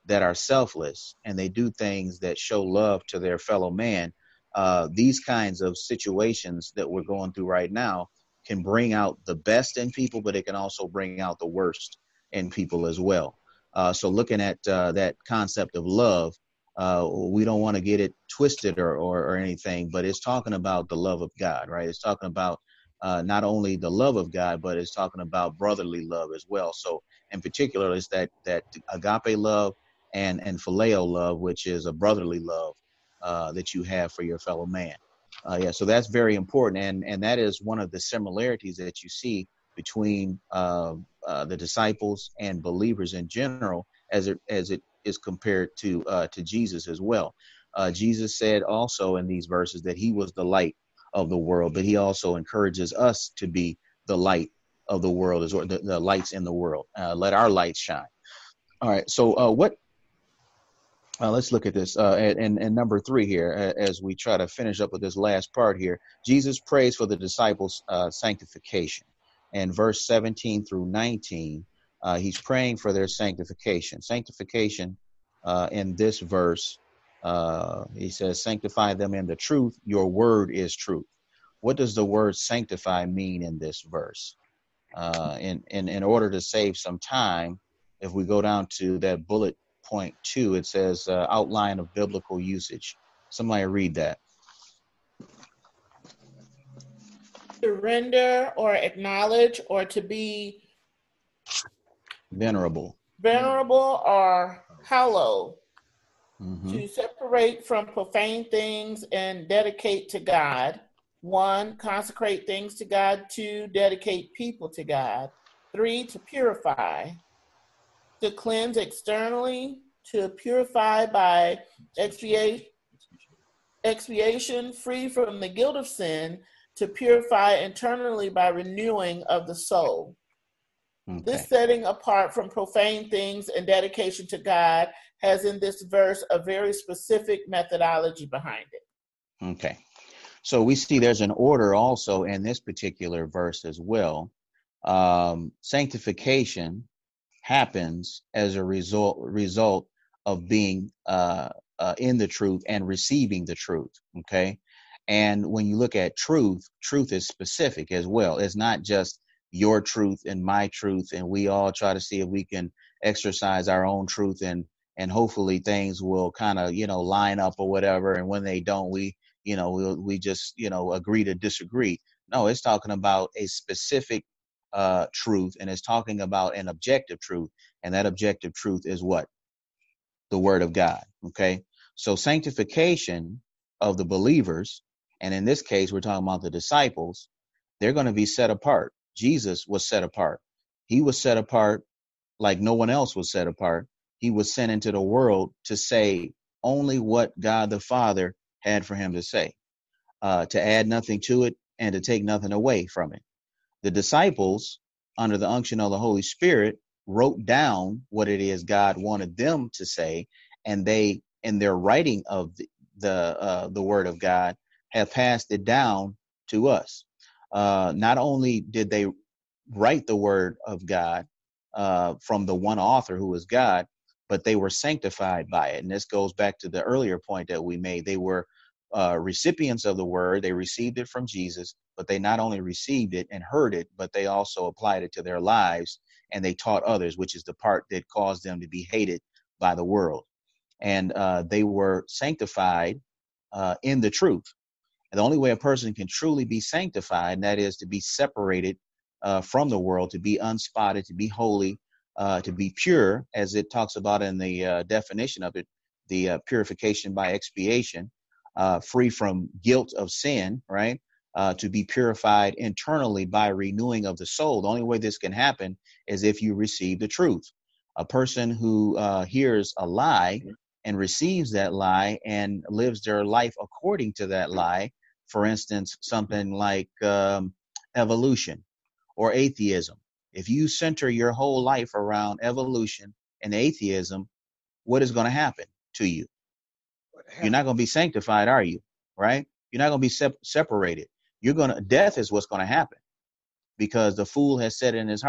that are selfless and they do things that show love to their fellow man, uh, these kinds of situations that we're going through right now can bring out the best in people, but it can also bring out the worst in people as well. Uh, so looking at uh, that concept of love, uh, we don't want to get it twisted or, or, or anything, but it's talking about the love of God, right? It's talking about uh, not only the love of God, but it's talking about brotherly love as well. So in particular, it's that that agape love and, and phileo love, which is a brotherly love uh, that you have for your fellow man. Uh, yeah, so that's very important. And, and that is one of the similarities that you see between uh, uh, the disciples and believers in general, as it as it is compared to uh, to Jesus as well. Uh, Jesus said also in these verses that he was the light of the world, but he also encourages us to be the light of the world, as or the, the lights in the world. Uh, let our lights shine. All right. So uh, what? Uh, let's look at this. Uh, and, and number three here, as we try to finish up with this last part here, Jesus prays for the disciples' uh, sanctification. And verse seventeen through nineteen, uh, he's praying for their sanctification. Sanctification uh, in this verse, uh, he says, sanctify them in the truth. Your word is truth. What does the word sanctify mean in this verse? Uh, in, in, in order to save some time, if we go down to that bullet point two, it says uh, outline of biblical usage. Somebody read that. To render or acknowledge, or to be Venerable. venerable or hallowed. Mm-hmm. To separate from profane things and dedicate to God. One, consecrate things to God. Two, dedicate people to God. Three, to purify. To cleanse externally. To purify by expiate, expiation, free from the guilt of sin. To purify internally by renewing of the soul. Okay. This setting apart from profane things and dedication to God has in this verse a very specific methodology behind it. Okay. So we see there's an order also in this particular verse as well. Um, sanctification happens as a result result of being uh, uh, in the truth and receiving the truth. Okay. And when you look at truth, truth is specific as well. It's not just your truth and my truth, and we all try to see if we can exercise our own truth, and and hopefully things will kind of, you know, line up or whatever. And when they don't, we, you know, we we just, you know, agree to disagree. No, it's talking about a specific uh, truth, and it's talking about an objective truth, and that objective truth is what? The Word of God. Okay, so sanctification of the believers, and in this case, we're talking about the disciples, they're going to be set apart. Jesus was set apart. He was set apart like no one else was set apart. He was sent into the world to say only what God the Father had for him to say, uh, to add nothing to it and to take nothing away from it. The disciples, under the unction of the Holy Spirit, wrote down what it is God wanted them to say, and they, in their writing of the the, uh, the Word of God, have passed it down to us. Uh, not only did they write the Word of God uh, from the one author who is God, but they were sanctified by it. And this goes back to the earlier point that we made. They were uh, recipients of the Word. They received it from Jesus, but they not only received it and heard it, but they also applied it to their lives, and they taught others, which is the part that caused them to be hated by the world. And uh, they were sanctified uh, in the truth. And the only way a person can truly be sanctified, and that is to be separated uh, from the world, to be unspotted, to be holy, uh, to be pure, as it talks about in the uh, definition of it, the uh, purification by expiation, uh, free from guilt of sin, right? Uh, to be purified internally by renewing of the soul. The only way this can happen is if you receive the truth. A person who uh, hears a lie and receives that lie and lives their life according to that lie, for instance, something like um, evolution or atheism. If you center your whole life around evolution and atheism, what is going to happen to you? You're not going to be sanctified, are you? Right? You're not going to be sep- separated. You're going to, death is what's going to happen, because the fool has said in his heart,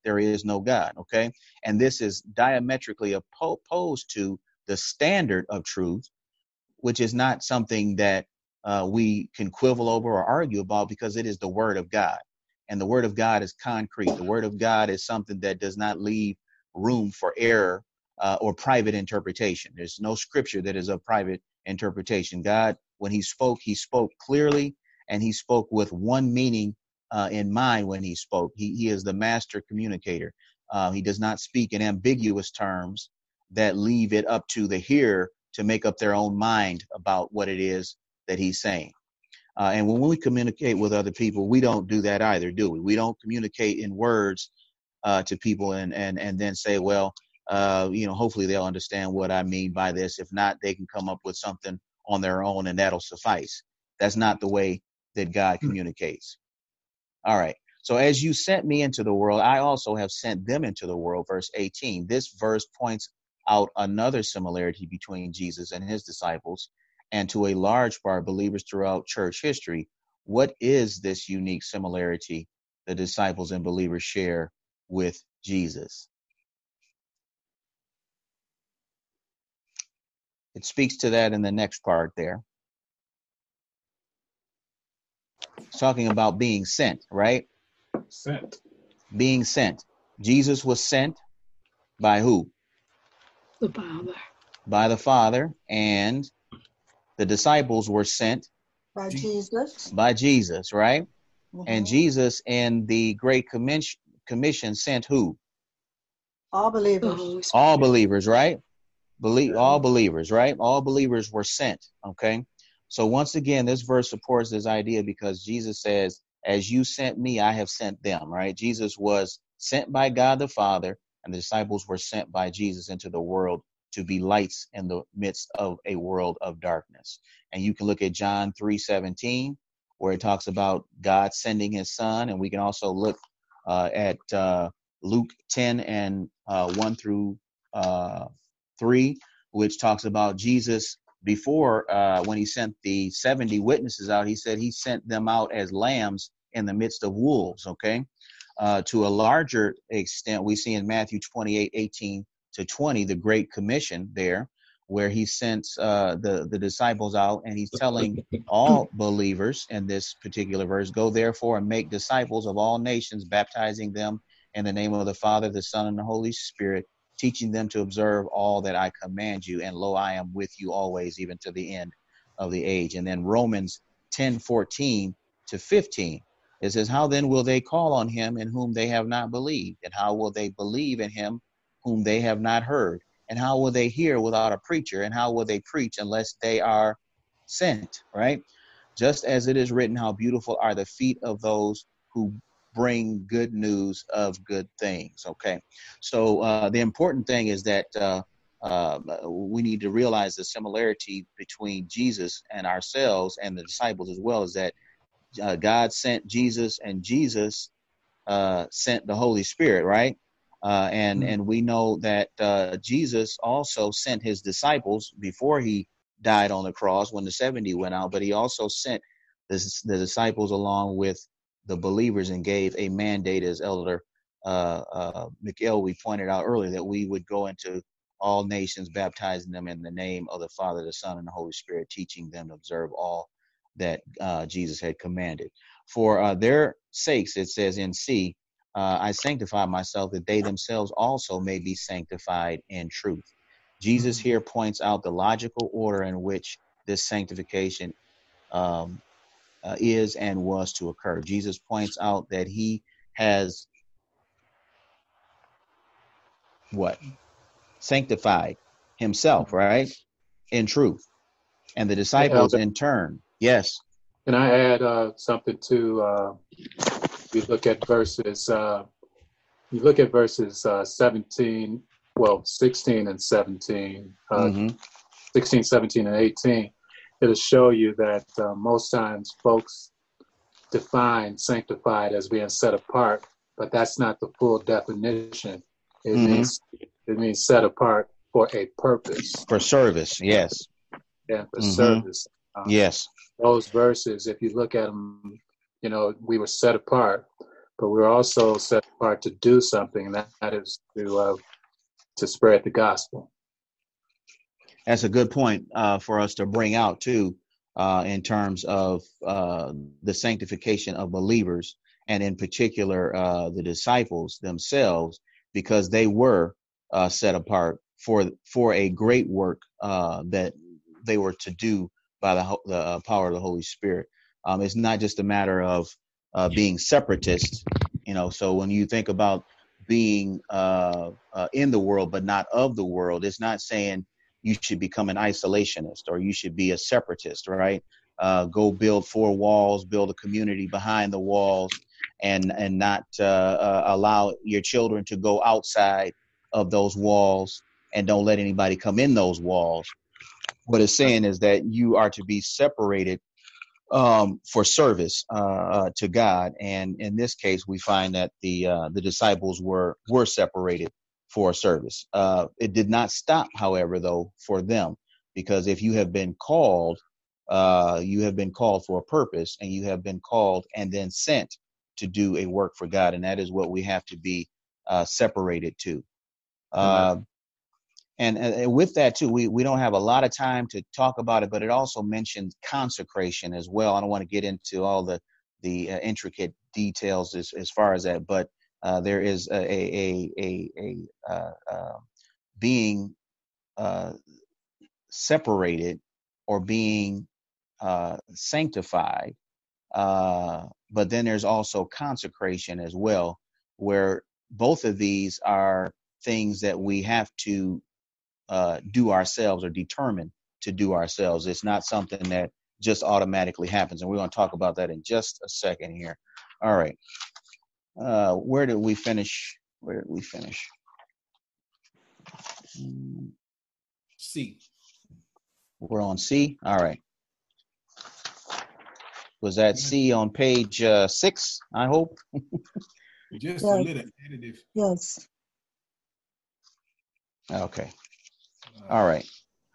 there is no God. Okay. And this is diametrically oppo- opposed to the standard of truth, which is not something that uh, we can quibble over or argue about, because it is the word of God. And the word of God is concrete. The word of God is something that does not leave room for error uh, or private interpretation. There's no scripture that is of private interpretation. God, when he spoke, he spoke clearly, and he spoke with one meaning uh, in mind when he spoke. He, he is the master communicator. Uh, he does not speak in ambiguous terms that leave it up to the hearer to make up their own mind about what it is that he's saying. Uh, and when we communicate with other people, we don't do that either, do we? We don't communicate in words uh, to people and, and, and then say, well, uh, you know, hopefully they'll understand what I mean by this. If not, they can come up with something on their own and that'll suffice. That's not the way that God communicates. All right. So as you sent me into the world, I also have sent them into the world. Verse eighteen. This verse points out another similarity between Jesus and his disciples, and to a large part believers throughout church history. What is this unique similarity the disciples and believers share with Jesus? It speaks to that in the next part there. It's talking about being sent, right? Sent. Being sent. Jesus was sent by who? The Father. By the Father, and the disciples were sent By Jesus. by Jesus, right? Mhm. And Jesus in the Great Commission, commission sent who? All The believers. Holy Spirit. All believers, right? Believe all believers, right? All believers were sent. Okay. So once again, this verse supports this idea because Jesus says, as you sent me, I have sent them, right? Jesus was sent by God the Father, and the disciples were sent by Jesus into the world to be lights in the midst of a world of darkness. And you can look at John three seventeen, where it talks about God sending his son. And we can also look uh, at uh, Luke ten and uh, one through uh, three, which talks about Jesus before uh, when he sent the seventy witnesses out. He said he sent them out as lambs in the midst of wolves. Okay. Uh, to a larger extent, we see in Matthew twenty-eight, eighteen to twenty, the Great Commission there, where he sends uh, the, the disciples out, and he's telling all believers in this particular verse, go therefore and make disciples of all nations, baptizing them in the name of the Father, the Son, and the Holy Spirit, teaching them to observe all that I command you. And lo, I am with you always, even to the end of the age. And then Romans ten, fourteen to fifteen. It says, how then will they call on him in whom they have not believed? And how will they believe in him whom they have not heard? And how will they hear without a preacher? And how will they preach unless they are sent? Right? Just as it is written, how beautiful are the feet of those who bring good news of good things. Okay. So uh, the important thing is that uh, uh, we need to realize the similarity between Jesus and ourselves and the disciples as well, is that uh, God sent Jesus, and Jesus uh, sent the Holy Spirit, right? Uh, and, and we know that uh, Jesus also sent his disciples before he died on the cross when the seventy went out, but he also sent the, the disciples along with the believers and gave a mandate, as Elder uh, uh, McElwee pointed out earlier, that we would go into all nations, baptizing them in the name of the Father, the Son, and the Holy Spirit, teaching them to observe all that uh, Jesus had commanded. For uh, their sakes, it says in C, uh, I sanctify myself that they themselves also may be sanctified in truth. Jesus here points out the logical order in which this sanctification um, uh, is and was to occur. Jesus points out that he has what? Sanctified himself, right? In truth. And the disciples in turn. Yes. Can I add uh, something to, uh, we look at verses, uh, you look at verses uh, seventeen, well, sixteen and seventeen, uh, mm-hmm. sixteen, seventeen, and eighteen. It'll show you that uh, most times folks define sanctified as being set apart, but that's not the full definition. It mm-hmm. means it means set apart for a purpose. For service, yes. Yeah, for mm-hmm. service. Um, yes. Those verses, if you look at them, you know, we were set apart, but we're also set apart to do something, and that, that is to uh, to spread the gospel. That's a good point uh, for us to bring out too, uh, in terms of uh, the sanctification of believers, and in particular uh, the disciples themselves, because they were uh, set apart for for a great work uh, that they were to do by the, the uh, power of the Holy Spirit. Um, it's not just a matter of uh, being separatists, you know. So when you think about being uh, uh, in the world but not of the world, it's not saying you should become an isolationist or you should be a separatist, right? Uh, go build four walls, build a community behind the walls, and and not uh, uh, allow your children to go outside of those walls, and don't let anybody come in those walls. What it's saying is that you are to be separated um, for service uh, uh, to God, and in this case, we find that the uh, the disciples were were separated for service. Uh, it did not stop, however, though, for them, because if you have been called, uh, you have been called for a purpose, and you have been called and then sent to do a work for God, and that is what we have to be uh, separated to. Uh, and, and with that too, we, we don't have a lot of time to talk about it, but it also mentions consecration as well. I don't want to get into all the the uh, intricate details as, as far as that, but uh, there is a a a, a uh, uh, being uh, separated or being uh, sanctified, uh, but then there's also consecration as well, where both of these are things that we have to uh, do ourselves or determine to do ourselves. It's not something that just automatically happens. And we're going to talk about that in just a second here. All right. Uh, where did we finish? Where did we finish? C. We're on C. All right. Was that C on page uh, six, I hope? Just Yes. a little additive. Yes. Okay. Uh, All right.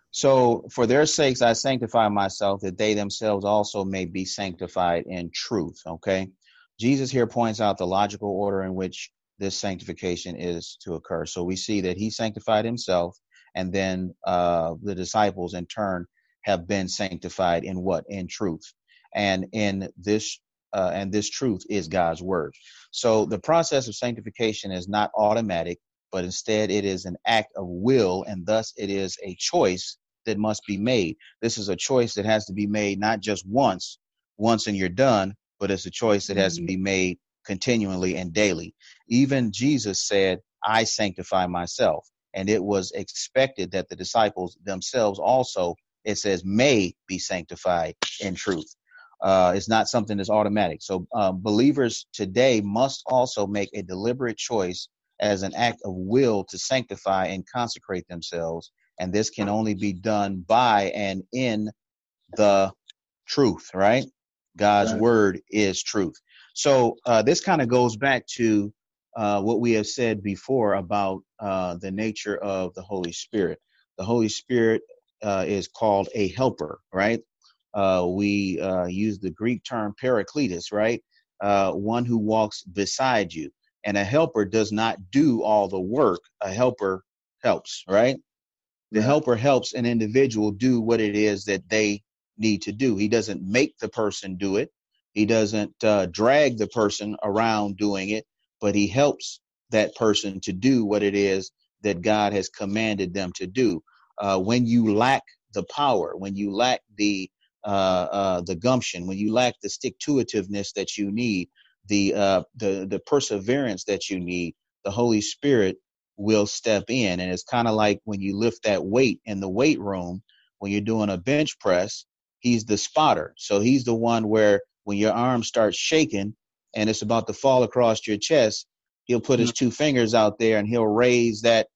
So for their sakes, I sanctify myself, that they themselves also may be sanctified in truth. Okay. Jesus here points out the logical order in which this sanctification is to occur. So we see that he sanctified himself, and then uh, the disciples in turn have been sanctified in what? In truth. And in this, uh, and this truth is God's word. So the process of sanctification is not automatic, but instead it is an act of will, and thus it is a choice that must be made. This is a choice that has to be made not just once, once and you're done, but it's a choice that has to be made continually and daily. Even Jesus said, I sanctify myself. And it was expected that the disciples themselves also, it says, may be sanctified in truth. Uh, it's not something that's automatic. So uh, believers today must also make a deliberate choice as an act of will to sanctify and consecrate themselves. And this can only be done by and in the truth, right? God's Right. word is truth. So uh, this kind of goes back to uh, what we have said before about uh, the nature of the Holy Spirit. The Holy Spirit uh, is called a helper, right? Uh, we uh, use the Greek term parakletos, right? Uh, one who walks beside you. And a helper does not do all the work. A helper helps, right? The Right. helper helps an individual do what it is that they need to do. He doesn't make the person do it. He doesn't uh, drag the person around doing it, but he helps that person to do what it is that God has commanded them to do. Uh, when you lack the power, when you lack the uh, uh, the gumption, when you lack the stick-to-itiveness that you need, the uh, the the perseverance that you need, the Holy Spirit will step in. And it's kind of like when you lift that weight in the weight room, when you're doing a bench press, he's the spotter. So he's the one where when your arm starts shaking and it's about to fall across your chest, he'll put his two fingers out there and he'll raise that,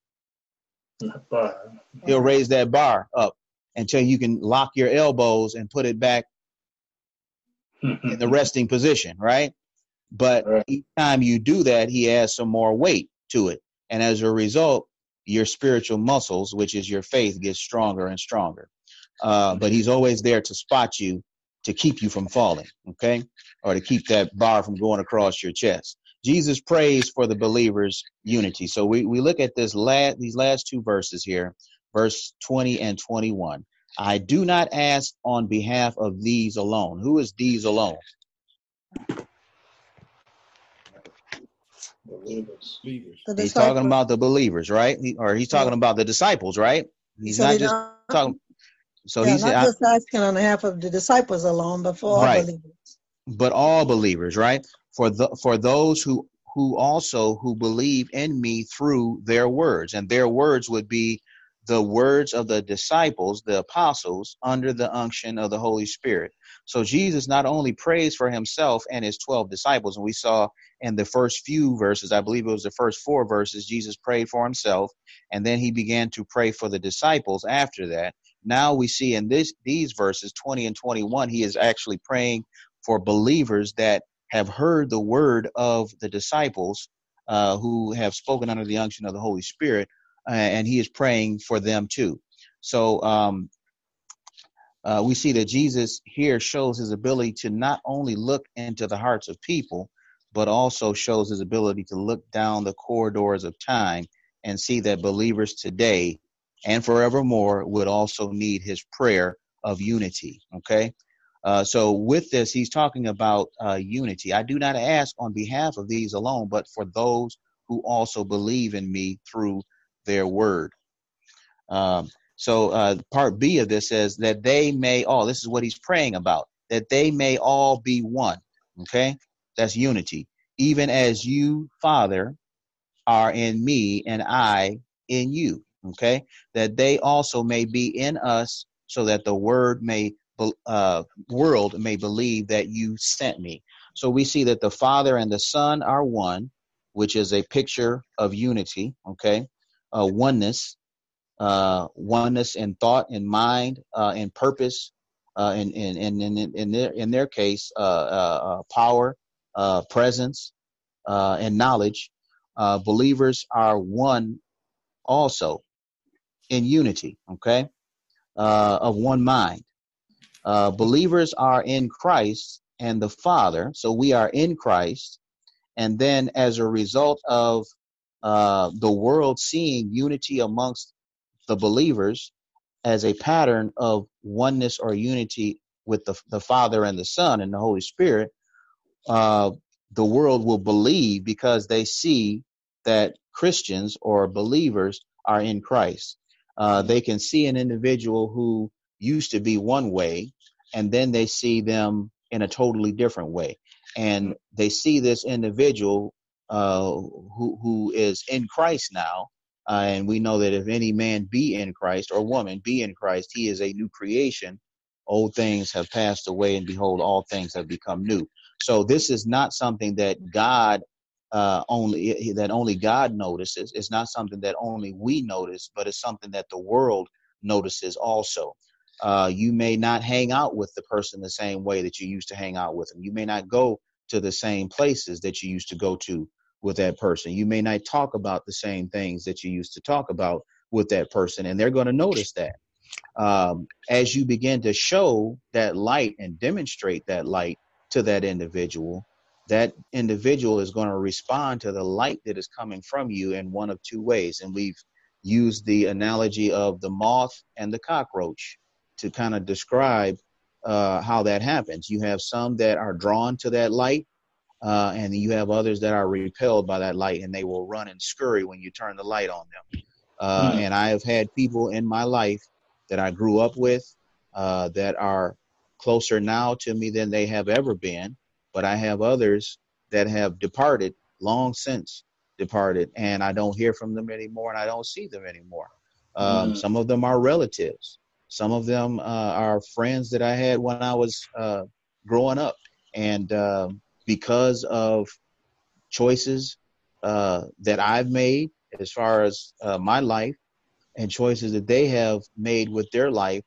he'll raise that bar up until you can lock your elbows and put it back in the resting position, right? But Right. each time you do that, he adds some more weight to it. And as a result, your spiritual muscles, which is your faith, gets stronger and stronger. Uh, but he's always there to spot you, to keep you from falling, okay? Or to keep that bar from going across your chest. Jesus prays for the believers' unity. So we, we look at this last these last two verses here, verse twenty and twenty-one. I do not ask on behalf of these alone. Who is these alone? Believers. Believers. The He's disciples. talking about the believers, right? He, or he's talking Yeah. about the disciples, right? He's So not they just don't- talking. So yeah, he said, not I- just asking on behalf of the disciples alone, but for all Right. believers. but all believers, right? For the for those who who also who believe in me through their words, and their words would be the words of the disciples, the apostles, under the unction of the Holy Spirit. So Jesus not only prays for himself and his twelve disciples, and we saw in the first few verses, I believe it was the first four verses, Jesus prayed for himself, and then he began to pray for the disciples after that. Now we see in this these verses twenty and twenty-one, he is actually praying for believers that have heard the word of the disciples, uh, who have spoken under the unction of the Holy Spirit, uh, and he is praying for them too. So um, uh, we see that Jesus here shows his ability to not only look into the hearts of people, but also shows his ability to look down the corridors of time and see that believers today and forevermore would also need his prayer of unity. Okay. Uh, so with this, he's talking about uh, unity. I do not ask on behalf of these alone, but for those who also believe in me through their word. Um, so uh, part B of this says that they may all, this is what he's praying about, that they may all be one. Okay, that's unity. Even as you, Father, are in me and I in you. Okay, that they also may be in us, so that the word may uh, world may believe that you sent me. So we see that the Father and the Son are one, which is a picture of unity. Okay, uh, oneness, uh, oneness in thought, in mind, uh, in purpose, uh, in in in in, in their in their case, uh, uh, power, uh, presence, uh, and knowledge. Uh, believers are one also in unity. Okay, uh, of one mind. Uh, believers are in Christ and the Father, so we are in Christ. And then as a result of uh, the world seeing unity amongst the believers as a pattern of oneness or unity with the, the Father and the Son and the Holy Spirit, uh, the world will believe because they see that Christians or believers are in Christ. Uh, they can see an individual who used to be one way, and then they see them in a totally different way. And they see this individual uh, who, who is in Christ now. Uh, and we know that if any man be in Christ or woman be in Christ, he is a new creation. Old things have passed away, and behold, all things have become new. So this is not something that God uh, only that only God notices. It's not something that only we notice, but it's something that the world notices also. Uh, you may not hang out with the person the same way that you used to hang out with them. You may not go to the same places that you used to go to with that person. You may not talk about the same things that you used to talk about with that person, and they're going to notice that. Um, as you begin to show that light and demonstrate that light to that individual, that individual is going to respond to the light that is coming from you in one of two ways. And we've used the analogy of the moth and the cockroach to kind of describe uh, how that happens. You have some that are drawn to that light, uh, and you have others that are repelled by that light, and they will run and scurry when you turn the light on them. Uh, mm. And I have had people in my life that I grew up with uh, that are closer now to me than they have ever been. But I have others that have departed, long since departed, and I don't hear from them anymore, and I don't see them anymore. Um, mm. Some of them are relatives. Some of them uh, are friends that I had when I was uh, growing up. And uh, because of choices uh, that I've made as far as uh, my life, and choices that they have made with their life,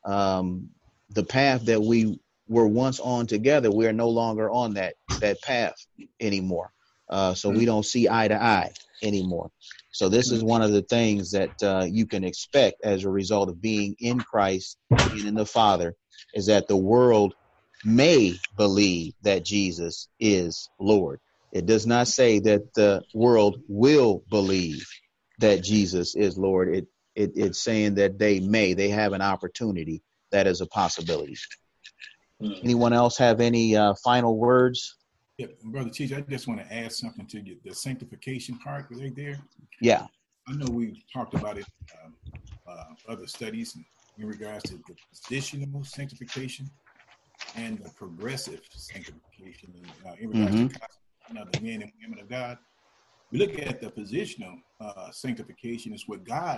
um, the path that we were once on together, we are no longer on that that path anymore. Uh, so mm-hmm. we don't see eye to eye anymore. So this mm-hmm. is one of the things that uh, you can expect as a result of being in Christ and in the Father, is that the world may believe that Jesus is Lord. It does not say that the world will believe that Jesus is Lord. It, it it's saying that they may, they have an opportunity. That is a possibility. Mm. Anyone else have any uh, final words? Yeah, Brother Teach, I just want to add something to you, the sanctification part right there. Yeah. I know we've talked about it um, uh, other studies in regards to the positional sanctification and the progressive sanctification uh, in regards Mm-hmm. to consecration of the men and women of God. We look at the positional uh, sanctification is where God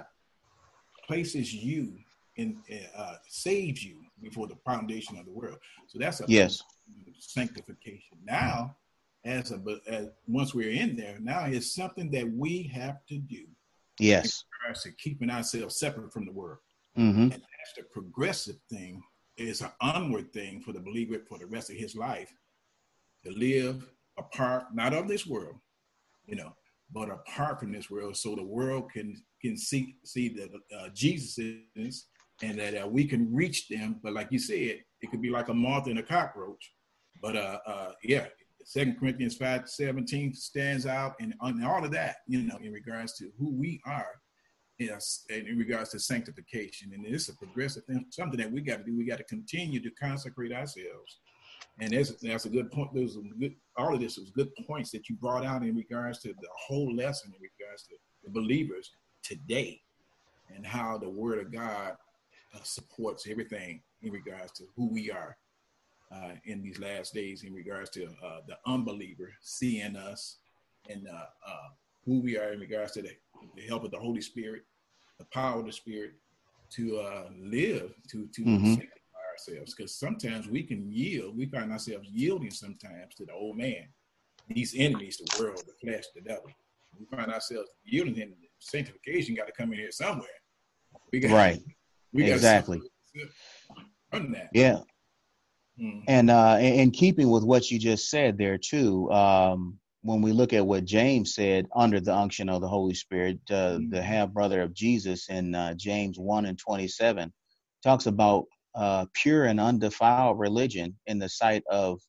places you in, uh, saves you before the foundation of the world. So that's a Yes. sanctification. Now, as a as, once we're in there, now it's something that we have to do. Yes. In regards to keeping ourselves separate from the world. Mm-hmm. And that's the progressive thing. It's an onward thing for the believer for the rest of his life to live apart, not of this world, you know, but apart from this world, so the world can can see see that uh, Jesus is, and that uh, we can reach them. But like you said, it could be like a moth and a cockroach. But uh, uh, yeah, Second Corinthians five seventeen stands out, and, and all of that, you know, in regards to who we are. Yes, and in regards to sanctification, and it's a progressive thing, something that we got to do. We got to continue to consecrate ourselves, and that's that's a good point. Those good, all of this was good points that you brought out in regards to the whole lesson in regards to the believers today, and how the Word of God uh, supports everything in regards to who we are uh, in these last days, in regards to uh, the unbeliever seeing us, and uh, uh, who we are in regards to the, the help of the Holy Spirit, the power of the Spirit to uh, live, to to Mm-hmm. sanctify ourselves. Because sometimes we can yield, we find ourselves yielding sometimes to the old man, these enemies, the world, the flesh, the devil. We find ourselves yielding, and sanctification got to come in here somewhere. We got, Right. we got Exactly. to run that. Yeah. Mm-hmm. And uh, in, in keeping with what you just said there too, um, when we look at what James said under the unction of the Holy Spirit, uh, Mm-hmm. the half brother of Jesus in uh, James one and twenty-seven talks about uh, pure and undefiled religion in the sight of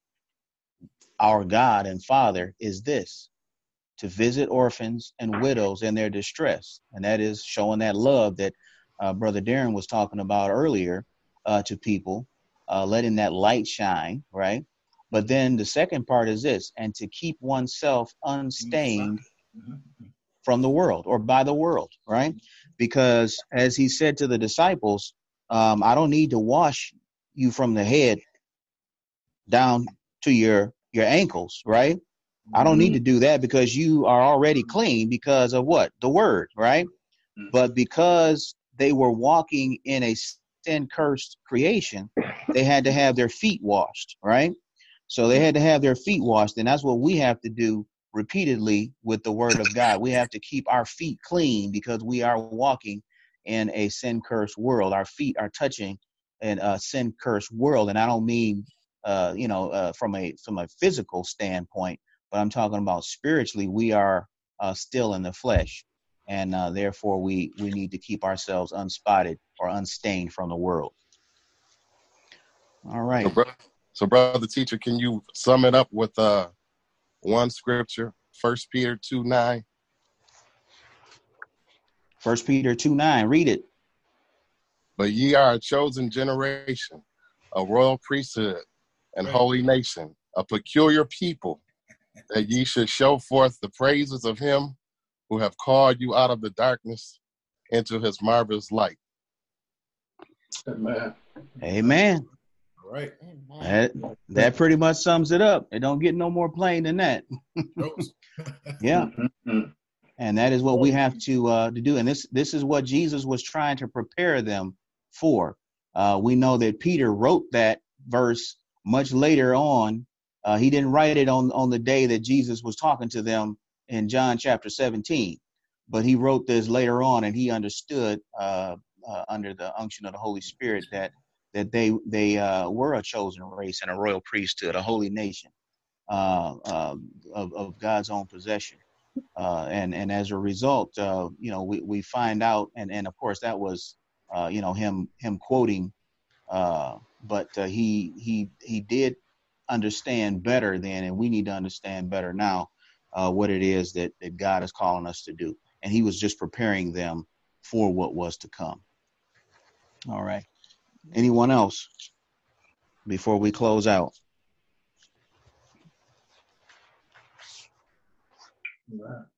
our God and Father is this: to visit orphans and widows in their distress. And that is showing that love that uh, Brother Darren was talking about earlier uh, to people, uh, letting that light shine, right? But then the second part is this: and to keep oneself unstained Mm-hmm. from the world or by the world, right? Because as he said to the disciples, um, I don't need to wash you from the head down to your your ankles, right? I don't need to do that because you are already clean because of what? The word, right? But because they were walking in a sin-cursed creation, they had to have their feet washed, right? So they had to have their feet washed, and that's what we have to do repeatedly with the word of God. We have to keep our feet clean because we are walking in a sin-cursed world. Our feet are touching in a sin-cursed world, and I don't mean, uh, you know, uh, from a from a physical standpoint, but I'm talking about spiritually. We are uh, still in the flesh, and uh, therefore we we need to keep ourselves unspotted or unstained from the world. All right. So, bro- so brother teacher, can you sum it up with uh, one scripture, First Peter two nine? First Peter two nine. Read it. But ye are a chosen generation, a royal priesthood, and holy nation, a peculiar people, that ye should show forth the praises of him who have called you out of the darkness into his marvelous light. Amen. Amen. All right. That, that pretty much sums it up. It don't get no more plain than that. Yeah. And that is what we have to uh, to do. And this this is what Jesus was trying to prepare them for. Uh, we know that Peter wrote that verse much later on. Uh, he didn't write it on, on the day that Jesus was talking to them in John chapter seventeen. But he wrote this later on, and he understood uh, uh, under the unction of the Holy Spirit that that they they uh, were a chosen race and a royal priesthood, a holy nation uh, uh, of, of God's own possession. Uh, and and as a result, uh, you know, we, we find out, and, and of course that was, uh, you know, him him quoting, uh, but uh, he he he did understand better then, and we need to understand better now uh, what it is that, that God is calling us to do. And he was just preparing them for what was to come. All right. Anyone else before we close out? Right.